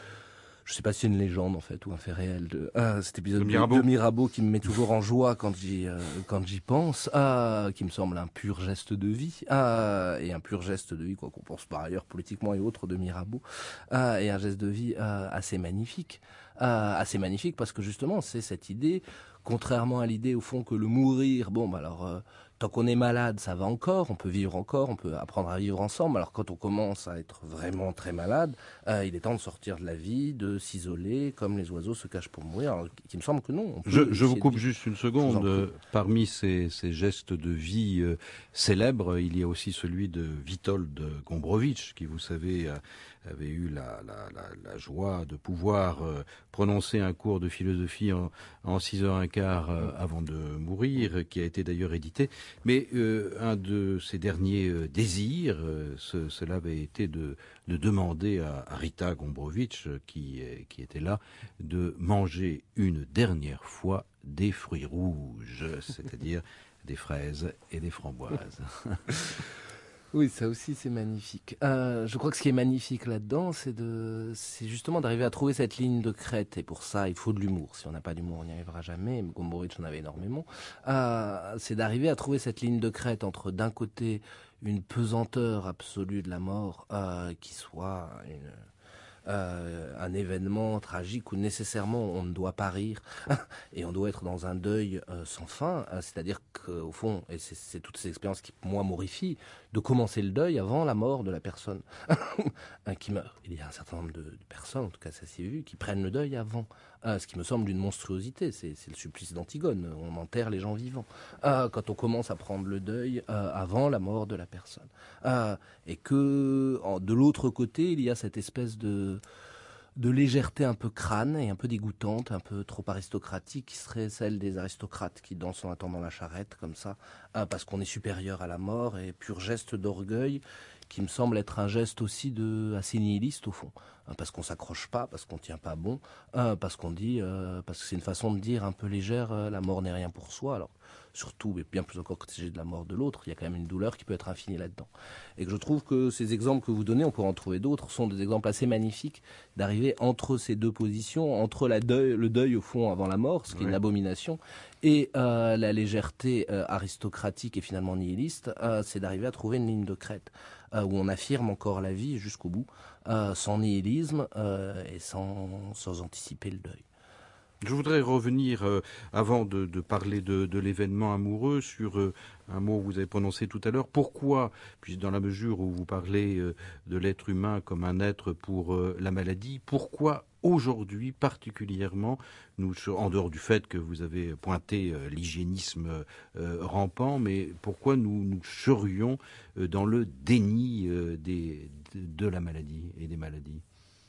je sais pas si c'est une légende en fait ou un fait réel de ah, cet épisode de Mirabeau. de Mirabeau qui me met toujours en joie quand j'y euh, quand j'y pense, ah, qui me semble un pur geste de vie, ah, et un pur geste de vie quoi qu'on pense par ailleurs politiquement et autres de Mirabeau, ah, et un geste de vie ah, assez magnifique, ah, assez magnifique parce que justement c'est cette idée, contrairement à l'idée au fond que le mourir, bon bah alors euh, tant qu'on est malade, ça va encore, on peut vivre encore, on peut apprendre à vivre ensemble. Alors quand on commence à être vraiment très malade, euh, il est temps de sortir de la vie, de s'isoler, comme les oiseaux se cachent pour mourir. Alors il me semble que non. Je, je vous coupe juste une seconde. Euh, parmi ces, ces gestes de vie euh, célèbres, il y a aussi celui de Witold Gombrowicz, qui, vous savez, a, avait eu la, la, la, la joie de pouvoir euh, prononcer un cours de philosophie en, en six heures un quart euh, avant de mourir, qui a été d'ailleurs édité. Mais euh, un de ses derniers euh, désirs, euh, ce, cela avait été de, de demander à, à Rita Gombrowicz, qui, qui était là, de manger une dernière fois des fruits rouges, c'est-à-dire des fraises et des framboises. Oui, ça aussi c'est magnifique. Euh, je crois que ce qui est magnifique là-dedans, c'est de, c'est justement d'arriver à trouver cette ligne de crête. Et pour ça, il faut de l'humour. Si on n'a pas d'humour, on n'y arrivera jamais. Gombrowicz en avait énormément. Euh, c'est d'arriver à trouver cette ligne de crête entre d'un côté une pesanteur absolue de la mort, euh, qui soit une Euh, un événement tragique où nécessairement on ne doit pas rire et on doit être dans un deuil euh, sans fin, euh, c'est-à-dire qu'au fond, et c'est, c'est toutes ces expériences qui moi m'horrifient, de commencer le deuil avant la mort de la personne qui meurt. Il y a un certain nombre de, de personnes, en tout cas ça s'est vu, qui prennent le deuil avant, euh, ce qui me semble d'une monstruosité. C'est, c'est le supplice d'Antigone, on enterre les gens vivants. Euh, quand on commence à prendre le deuil euh, avant la mort de la personne. Euh, et que en, de l'autre côté, il y a cette espèce de de légèreté un peu crâne et un peu dégoûtante, un peu trop aristocratique, qui serait celle des aristocrates qui dansent en attendant la charrette, comme ça, euh, parce qu'on est supérieur à la mort, et pur geste d'orgueil qui me semble être un geste aussi de, assez nihiliste au fond, hein, parce qu'on s'accroche pas, parce qu'on tient pas bon, hein, parce qu'on dit, euh, parce que c'est une façon de dire un peu légère, euh, la mort n'est rien pour soi, alors surtout, mais bien plus encore que c'est de la mort de l'autre, il y a quand même une douleur qui peut être infinie là-dedans. Et que je trouve que ces exemples que vous donnez, on pourrait en trouver d'autres, sont des exemples assez magnifiques d'arriver entre ces deux positions, entre la deuil, le deuil au fond avant la mort, ce qui oui. est une abomination, et euh, la légèreté euh, aristocratique et finalement nihiliste, euh, c'est d'arriver à trouver une ligne de crête euh, où on affirme encore la vie jusqu'au bout, euh, sans nihilisme euh, et sans, sans anticiper le deuil. Je voudrais revenir, euh, avant de, de parler de, de l'événement amoureux, sur euh, un mot que vous avez prononcé tout à l'heure. Pourquoi, puisque dans la mesure où vous parlez euh, de l'être humain comme un être pour euh, la maladie, pourquoi aujourd'hui particulièrement, nous, en dehors du fait que vous avez pointé euh, l'hygiénisme euh, rampant, mais pourquoi nous, nous serions euh, dans le déni euh, des, de, de la maladie et des maladies ?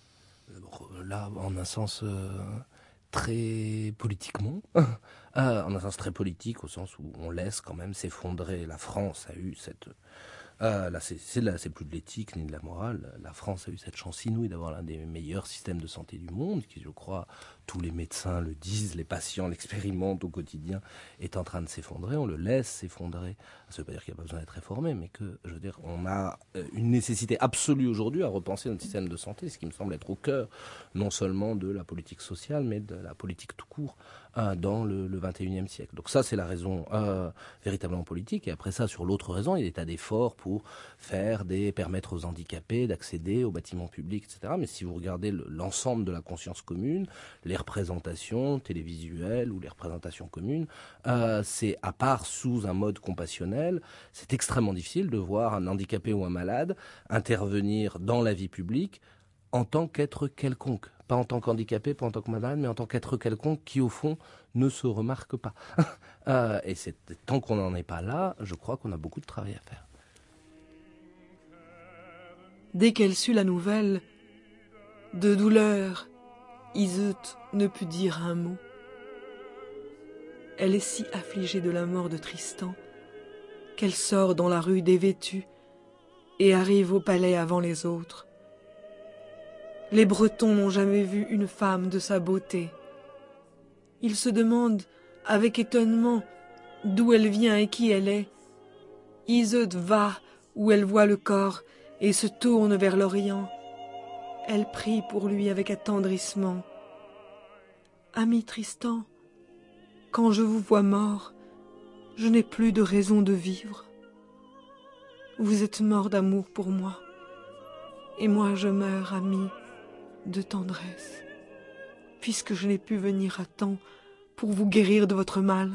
Là, en un sens... Euh... très politiquement, euh, en un sens très politique, au sens où on laisse quand même s'effondrer. La France a eu cette... Euh, là, c'est, c'est, là, c'est plus de l'éthique ni de la morale. La France a eu cette chance inouïe d'avoir l'un des meilleurs systèmes de santé du monde, qui, je crois, tous les médecins le disent, les patients l'expérimentent au quotidien, est en train de s'effondrer. On le laisse s'effondrer. Ça ne veut pas dire qu'il n'y a pas besoin d'être réformé, mais que, je veux dire, on a une nécessité absolue aujourd'hui à repenser notre système de santé, ce qui me semble être au cœur non seulement de la politique sociale, mais de la politique tout court euh, dans le, le vingt et unième siècle. Donc ça, c'est la raison euh, véritablement politique. Et après ça, sur l'autre raison, il y a des tas d'efforts pour pour faire des, permettre aux handicapés d'accéder aux bâtiments publics, et cetera. Mais si vous regardez le, l'ensemble de la conscience commune, les représentations télévisuelles ou les représentations communes, euh, c'est, à part sous un mode compassionnel, c'est extrêmement difficile de voir un handicapé ou un malade intervenir dans la vie publique en tant qu'être quelconque. Pas en tant qu'handicapé, pas en tant que malade, mais en tant qu'être quelconque qui, au fond, ne se remarque pas. euh, et c'est, tant qu'on n'en est pas là, je crois qu'on a beaucoup de travail à faire. Dès qu'elle sut la nouvelle, de douleur, Iseut ne put dire un mot. Elle est si affligée de la mort de Tristan qu'elle sort dans la rue dévêtue et arrive au palais avant les autres. Les Bretons n'ont jamais vu une femme de sa beauté. Ils se demandent avec étonnement d'où elle vient et qui elle est. Iseut va où elle voit le corps et se tourne vers l'Orient. Elle prie pour lui avec attendrissement. « Ami Tristan, quand je vous vois mort, je n'ai plus de raison de vivre. Vous êtes mort d'amour pour moi, et moi je meurs, ami, de tendresse, puisque je n'ai pu venir à temps pour vous guérir de votre mal.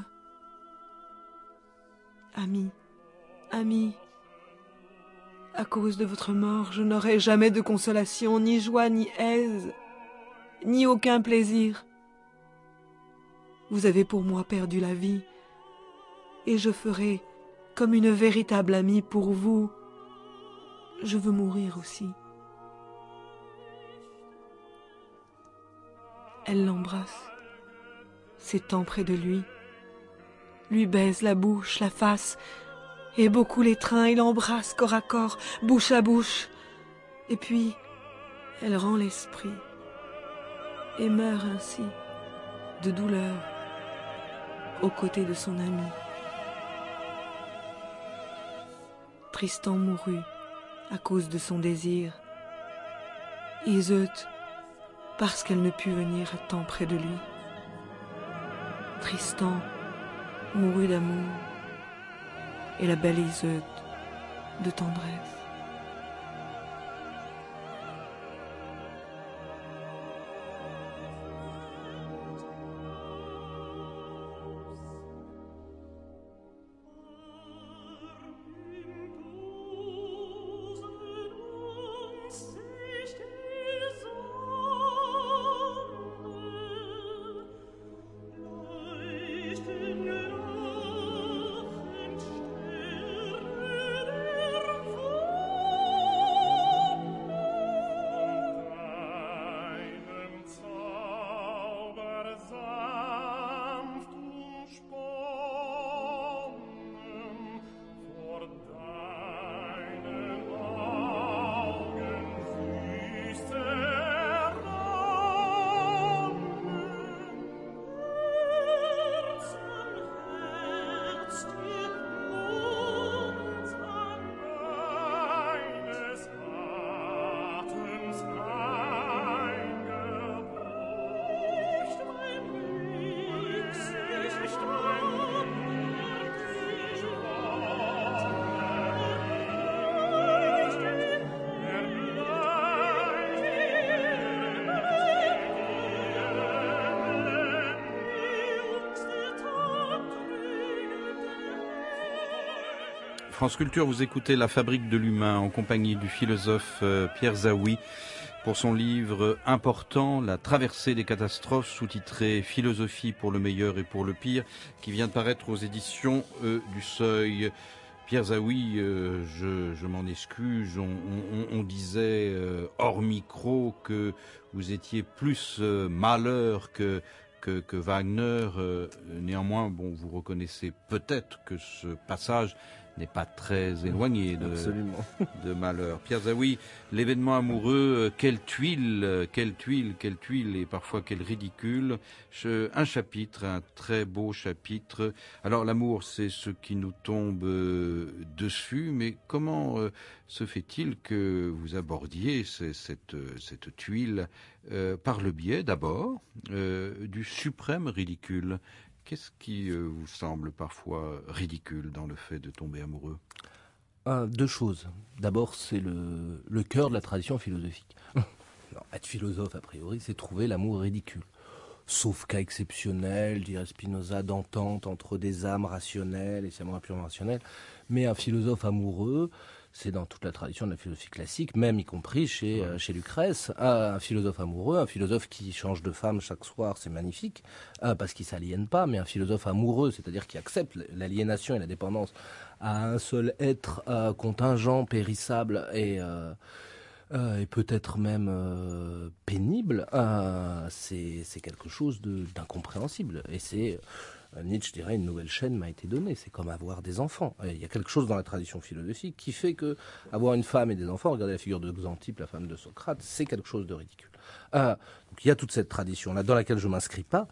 Ami, ami, à cause de votre mort, je n'aurai jamais de consolation, ni joie, ni aise, ni aucun plaisir. Vous avez pour moi perdu la vie, et je ferai comme une véritable amie pour vous. Je veux mourir aussi. » Elle l'embrasse, s'étend près de lui, lui baise la bouche, la face, et beaucoup l'étreint et l'embrasse corps à corps, bouche à bouche. Et puis, elle rend l'esprit et meurt ainsi, de douleur, aux côtés de son ami. Tristan mourut à cause de son désir. Iseut, parce qu'elle ne put venir à temps près de lui. Tristan mourut d'amour, et la belle Iseut de tendresse. Oh France Culture, vous écoutez La Fabrique de l'Humain en compagnie du philosophe euh, Pierre Zaoui pour son livre important, La traversée des catastrophes, sous-titré Philosophie pour le meilleur et pour le pire, qui vient de paraître aux éditions euh, du Seuil. Pierre Zaoui, euh, je, je m'en excuse, on, on, on disait euh, hors micro que vous étiez plus euh, Mahler que, que, que Wagner. Euh, néanmoins, bon, vous reconnaissez peut-être que ce passage n'est pas très éloigné de, de Mahler. Pierre Zaoui, l'événement amoureux, quelle tuile, quelle tuile, quelle tuile et parfois quel ridicule. Un chapitre, un très beau chapitre. Alors l'amour, c'est ce qui nous tombe dessus, mais comment euh, se fait-il que vous abordiez cette, cette, cette tuile euh, par le biais d'abord euh, du suprême ridicule? Qu'est-ce qui euh, vous semble parfois ridicule dans le fait de tomber amoureux? euh, Deux choses. D'abord, c'est le, le cœur de la tradition philosophique. Non, être philosophe, a priori, c'est trouver l'amour ridicule. Sauf cas exceptionnel, dirait Spinoza, d'entente entre des âmes rationnelles et ces amours purement rationnels. Mais un philosophe amoureux, c'est dans toute la tradition de la philosophie classique, même y compris chez, ouais. euh, chez Lucrèce. Euh, un philosophe amoureux, un philosophe qui change de femme chaque soir, c'est magnifique, euh, parce qu'il ne s'aliène pas, mais un philosophe amoureux, c'est-à-dire qui accepte l'aliénation et la dépendance à un seul être euh, contingent, périssable et... Euh, Euh, et peut-être même euh, pénible, euh, c'est, c'est quelque chose de, d'incompréhensible. Et c'est, euh, Nietzsche dirait, une nouvelle chaîne m'a été donnée. C'est comme avoir des enfants. Il y a quelque chose dans la tradition philosophique qui fait que avoir une femme et des enfants, regardez la figure de Xanthippe, la femme de Socrate, c'est quelque chose de ridicule. Euh, donc il y a toute cette tradition-là dans laquelle je m'inscris pas.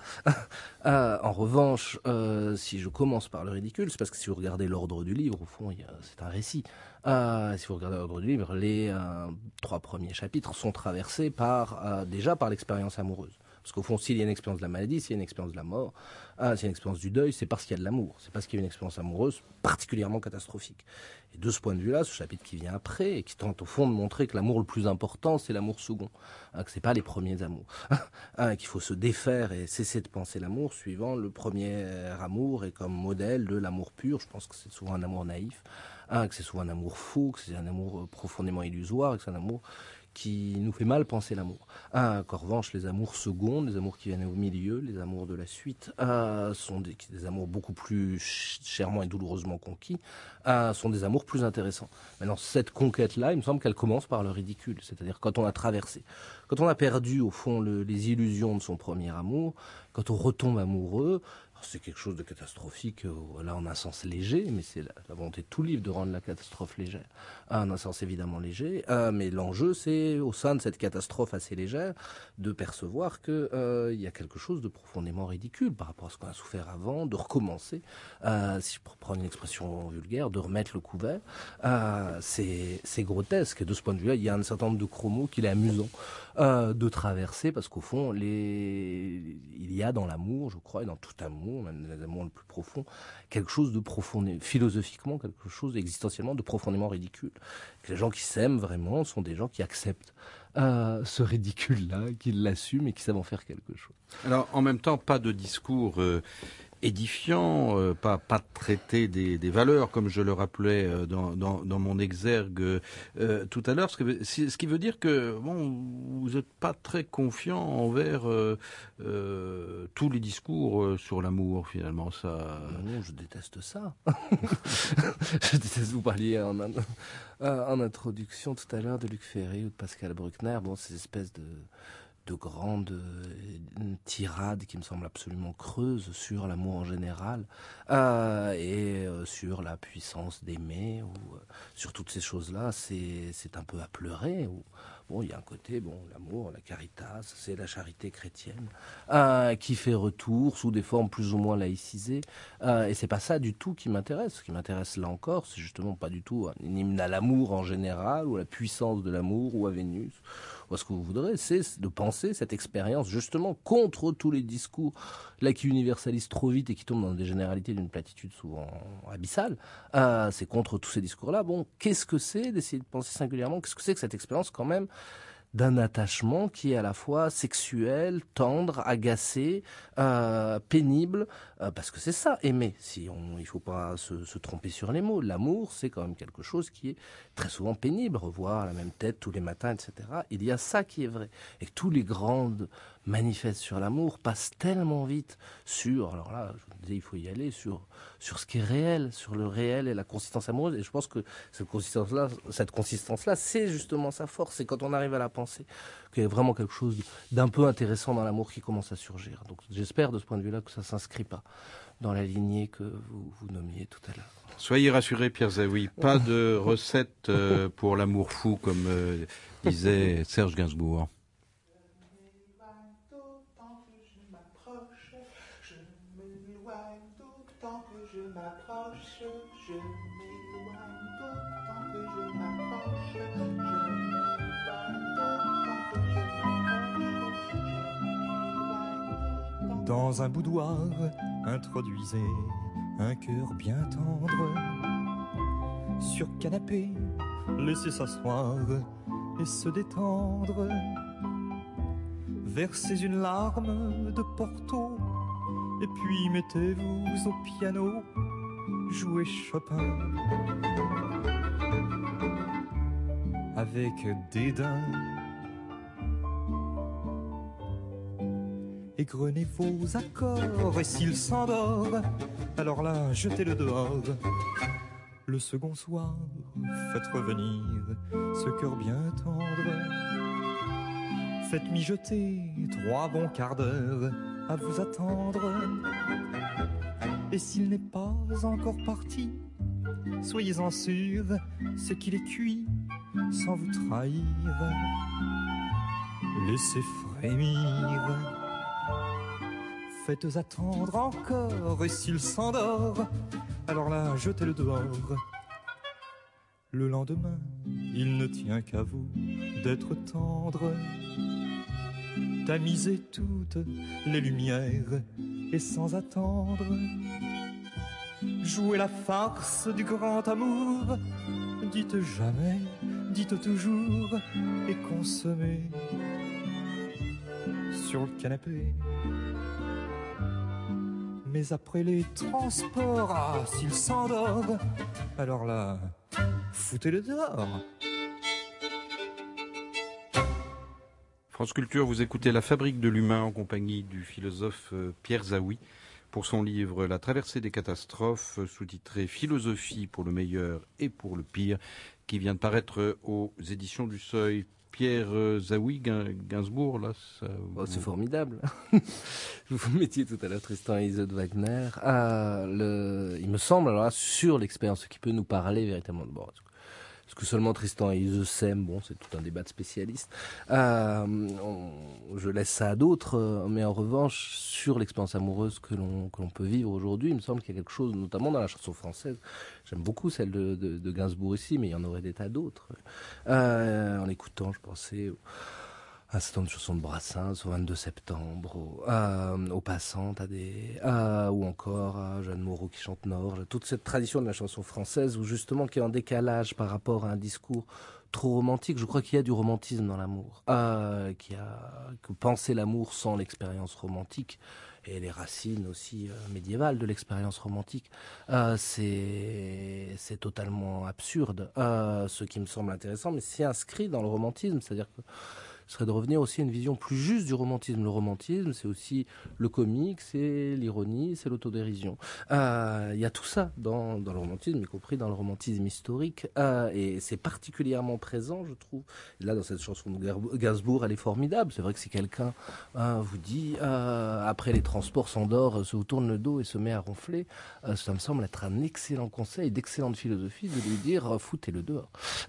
euh, en revanche, euh, si je commence par le ridicule, c'est parce que si vous regardez l'ordre du livre, au fond, il y a, c'est un récit. Euh, si vous regardez l'ordre du livre, les euh, trois premiers chapitres sont traversés par euh, déjà par l'expérience amoureuse. Parce qu'au fond, s'il y a une expérience de la maladie, s'il y a une expérience de la mort, euh, s'il y a une expérience du deuil, c'est parce qu'il y a de l'amour. C'est parce qu'il y a une expérience amoureuse particulièrement catastrophique. Et de ce point de vue-là, ce chapitre qui vient après, et qui tente au fond de montrer que l'amour le plus important, c'est l'amour second. Hein, que c'est pas les premiers amours. hein, qu'il faut se défaire et cesser de penser l'amour suivant le premier amour et comme modèle de l'amour pur. Je pense que c'est souvent un amour naïf, hein, que c'est souvent un amour faux, que c'est un amour profondément illusoire, que c'est un amour qui nous fait mal penser l'amour. Ah, en revanche, les amours secondes, les amours qui viennent au milieu, les amours de la suite, ah, sont des, des amours beaucoup plus chèrement et douloureusement conquis, ah, sont des amours plus intéressants. Maintenant, cette conquête-là, il me semble qu'elle commence par le ridicule, c'est-à-dire quand on a traversé, quand on a perdu, au fond, le, les illusions de son premier amour, quand on retombe amoureux, c'est quelque chose de catastrophique, là en un sens léger, mais c'est la, la volonté de tout livre de rendre la catastrophe légère. En un sens évidemment léger, euh, mais l'enjeu c'est au sein de cette catastrophe assez légère de percevoir qu'il euh, y a quelque chose de profondément ridicule par rapport à ce qu'on a souffert avant, de recommencer, euh, si je prends une expression vulgaire, de remettre le couvert. Euh, c'est, c'est grotesque et de ce point de vue-là, il y a un certain nombre de chromos qu'il est amusant euh, de traverser parce qu'au fond, les... il y a dans l'amour, je crois, et dans tout amour, même dans l'amour le plus profond, quelque chose de profondément, philosophiquement, quelque chose existentiellement de profondément ridicule. Que les gens qui s'aiment vraiment sont des gens qui acceptent euh, ce ridicule-là, qui l'assument et qui savent en faire quelque chose. Alors, en même temps, pas de discours euh, édifiant, euh, pas pas traiter des, des valeurs, comme je le rappelais euh, dans, dans, dans mon exergue euh, tout à l'heure, ce, que, ce qui veut dire que bon, vous n'êtes pas très confiant envers euh, euh, tous les discours euh, sur l'amour, finalement. Ça... Non, non, je déteste ça. Je déteste, vous parliez en, en, en introduction tout à l'heure de Luc Ferry ou de Pascal Bruckner, bon, ces espèces de... de grandes euh, tirades qui me semblent absolument creuses sur l'amour en général euh, et euh, sur la puissance d'aimer ou euh, sur toutes ces choses-là, c'est c'est un peu à pleurer. Ou, bon, il y a un côté, bon, l'amour, la caritas, c'est la charité chrétienne euh, qui fait retour sous des formes plus ou moins laïcisées euh, et c'est pas ça du tout qui m'intéresse. Ce qui m'intéresse là encore, c'est justement pas du tout un hymne à l'amour en général ou à la puissance de l'amour ou à Vénus. Ce que vous voudrez, c'est de penser cette expérience justement contre tous les discours là qui universalisent trop vite et qui tombent dans des généralités d'une platitude souvent abyssale. Euh, c'est contre tous ces discours-là. Bon, qu'est-ce que c'est d'essayer de penser singulièrement? Qu'est-ce que c'est que cette expérience quand même d'un attachement qui est à la fois sexuel, tendre, agacé, euh, pénible, euh, parce que c'est ça, aimer. Si on, il ne faut pas se, se tromper sur les mots. L'amour, c'est quand même quelque chose qui est très souvent pénible. Revoir la même tête tous les matins, et cetera. Il y a ça qui est vrai. Et que tous les grandes manifestes sur l'amour passent tellement vite sur, alors là, je vous disais, il faut y aller, sur, sur ce qui est réel, sur le réel et la consistance amoureuse. Et je pense que cette consistance-là, cette consistance-là, c'est justement sa force. C'est quand on arrive à la penser qu'il y a vraiment quelque chose d'un peu intéressant dans l'amour qui commence à surgir. Donc j'espère de ce point de vue-là que ça ne s'inscrit pas dans la lignée que vous, vous nommiez tout à l'heure. Soyez rassurés, Pierre Zaoui, pas de recette euh, pour l'amour fou, comme euh, disait Serge Gainsbourg. Dans un boudoir, introduisez un cœur bien tendre. Sur canapé, laissez s'asseoir et se détendre. Versez une larme de Porto et puis mettez-vous au piano, jouez Chopin avec dédain. Égrenez vos accords et s'il s'endort, alors là, jetez-le dehors. Le second soir, faites revenir ce cœur bien tendre. Faites mijoter trois bons quarts d'heure à vous attendre. Et s'il n'est pas encore parti, soyez-en sûr, c'est qu'il est cuit sans vous trahir. Laissez frémir. Faites attendre encore, et s'il s'endort, alors là, jetez-le dehors. Le lendemain, il ne tient qu'à vous d'être tendre. Tamisez toutes les lumières, et sans attendre, jouez la farce du grand amour. Dites jamais, dites toujours, et consommez sur le canapé. Mais après les transports, ah, s'il s'endort, alors là, foutez-le dehors. France Culture, vous écoutez La Fabrique de l'Humain en compagnie du philosophe Pierre Zaoui pour son livre La Traversée des catastrophes, sous-titré Philosophie pour le meilleur et pour le pire, qui vient de paraître aux éditions du Seuil. Pierre Zaoui, Gainsbourg, là, ça... Oh, c'est formidable. Vous mettiez tout à l'heure Tristan et Isolde Wagner. Ah, le... Il me semble, alors là, sur l'expérience, ce qui peut nous parler véritablement de bord. Est-ce que seulement Tristan et Isolde s'aiment? Bon, c'est tout un débat de spécialistes. Euh, on, je laisse ça à d'autres, mais en revanche, sur l'expérience amoureuse que l'on, que l'on peut vivre aujourd'hui, il me semble qu'il y a quelque chose, notamment dans la chanson française. J'aime beaucoup celle de, de, de Gainsbourg ici, mais il y en aurait des tas d'autres. Euh, en écoutant, je pensais à cette chanson de Brassens, au vingt-deux septembre, au, euh, aux passantes, à des, euh, ou encore à Jeanne Moreau qui chante Nord, toute cette tradition de la chanson française où justement qui est en décalage par rapport à un discours trop romantique. Je crois qu'il y a du romantisme dans l'amour, euh, qu'il y a que penser l'amour sans l'expérience romantique et les racines aussi euh, médiévales de l'expérience romantique, euh, c'est c'est totalement absurde. Euh, ce qui me semble intéressant, mais c'est inscrit dans le romantisme, c'est-à-dire que ce serait de revenir aussi à une vision plus juste du romantisme. Le romantisme, c'est aussi le comique, c'est l'ironie, c'est l'autodérision. Euh, il y a tout ça dans, dans le romantisme, y compris dans le romantisme historique. Euh, et c'est particulièrement présent, je trouve. Et là, dans cette chanson de Gainsbourg, elle est formidable. C'est vrai que si quelqu'un euh, vous dit, euh, après les transports, s'endort, se tourne le dos et se met à ronfler, euh, ça me semble être un excellent conseil, d'excellente philosophie de lui dire, foutez-le dehors.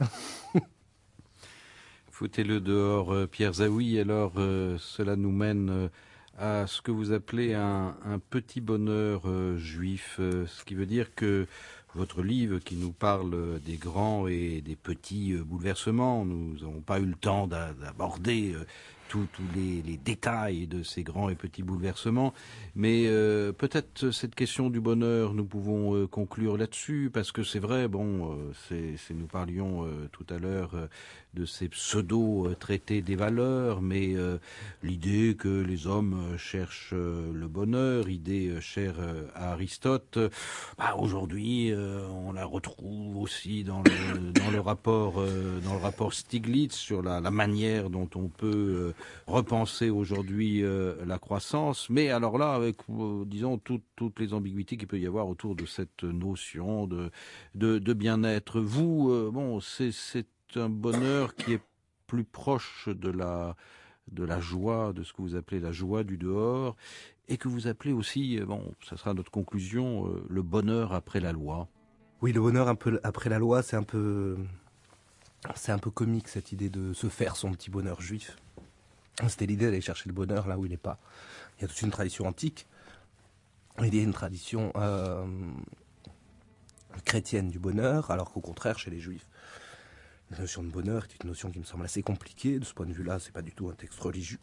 Foutez-le dehors, Pierre Zaoui. Alors, euh, cela nous mène euh, à ce que vous appelez un, un petit bonheur euh, juif, euh, ce qui veut dire que votre livre qui nous parle des grands et des petits euh, bouleversements, nous n'avons pas eu le temps d'a- d'aborder euh, tous les, les détails de ces grands et petits bouleversements. Mais euh, peut-être cette question du bonheur, nous pouvons euh, conclure là-dessus, parce que c'est vrai, bon, euh, c'est, c'est, nous parlions euh, tout à l'heure euh, de ces pseudo-traités des valeurs, mais euh, l'idée que les hommes cherchent euh, le bonheur, idée euh, chère euh, à Aristote, euh, bah, aujourd'hui euh, on la retrouve aussi dans le, dans le rapport euh, dans le rapport Stiglitz sur la, la manière dont on peut euh, repenser aujourd'hui euh, la croissance, mais alors là avec euh, disons tout, toutes les ambiguïtés qu'il peut y avoir autour de cette notion de de, de bien-être. Vous, euh, bon, c'est c'est un bonheur qui est plus proche de la de la joie, de ce que vous appelez la joie du dehors, et que vous appelez aussi, bon, ça sera notre conclusion, euh, le bonheur après la loi. Oui, le bonheur un peu après la loi, c'est un peu, c'est un peu comique cette idée de se faire son petit bonheur juif. C'était l'idée d'aller chercher le bonheur là où il n'est pas. Il y a toute une tradition antique, il y a une tradition euh, chrétienne du bonheur, alors qu'au contraire, chez les juifs, la notion de bonheur est une notion qui me semble assez compliquée. De ce point de vue-là, c'est pas du tout un texte religieux.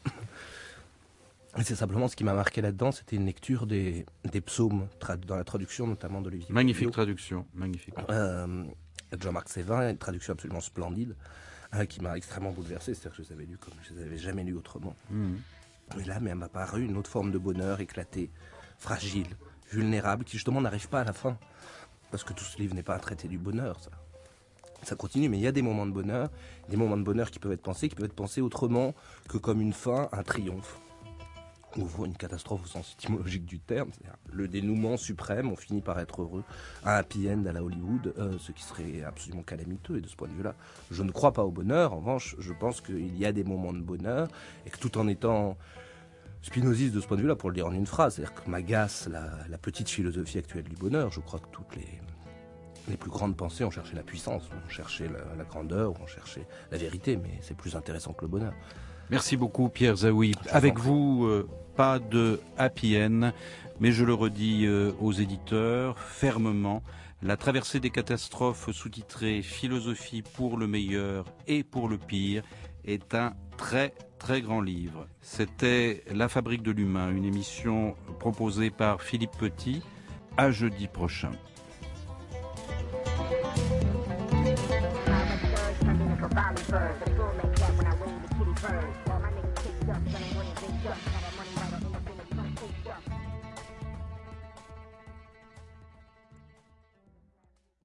Et c'est simplement ce qui m'a marqué là-dedans, c'était une lecture des, des psaumes, dans la traduction notamment d'Olivier Magnifique Coelho. traduction, magnifique. Euh, Jean-Marc Sévin, une traduction absolument splendide, euh, qui m'a extrêmement bouleversé, c'est-à-dire que je les avais lus comme je les avais jamais lus autrement. Mmh. Et là, mais elle m'a paru une autre forme de bonheur éclaté, fragile, vulnérable, qui justement n'arrive pas à la fin. Parce que tout ce livre n'est pas un traité du bonheur, ça. Ça continue, mais il y a des moments de bonheur, des moments de bonheur qui peuvent être pensés, qui peuvent être pensés autrement que comme une fin, un triomphe. Ou une catastrophe au sens étymologique du terme, c'est-à-dire le dénouement suprême, on finit par être heureux, un happy end à la Hollywood, euh, ce qui serait absolument calamiteux. Et de ce point de vue-là, je ne crois pas au bonheur. En revanche, je pense qu'il y a des moments de bonheur, et que tout en étant spinoziste de ce point de vue-là, pour le dire en une phrase, c'est-à-dire que m'agace la, la petite philosophie actuelle du bonheur, je crois que toutes les... Les plus grandes pensées ont cherché la puissance, ont cherché la, la grandeur, ont cherché la vérité, mais c'est plus intéressant que le bonheur. Merci beaucoup Pierre Zaoui. Avec vous, euh, pas de happy end, mais je le redis euh, aux éditeurs, fermement, La traversée des catastrophes, sous-titrée Philosophie pour le meilleur et pour le pire, est un très très grand livre. C'était La Fabrique de l'Humain, une émission proposée par Philippe Petit. À jeudi prochain. Valley Bird.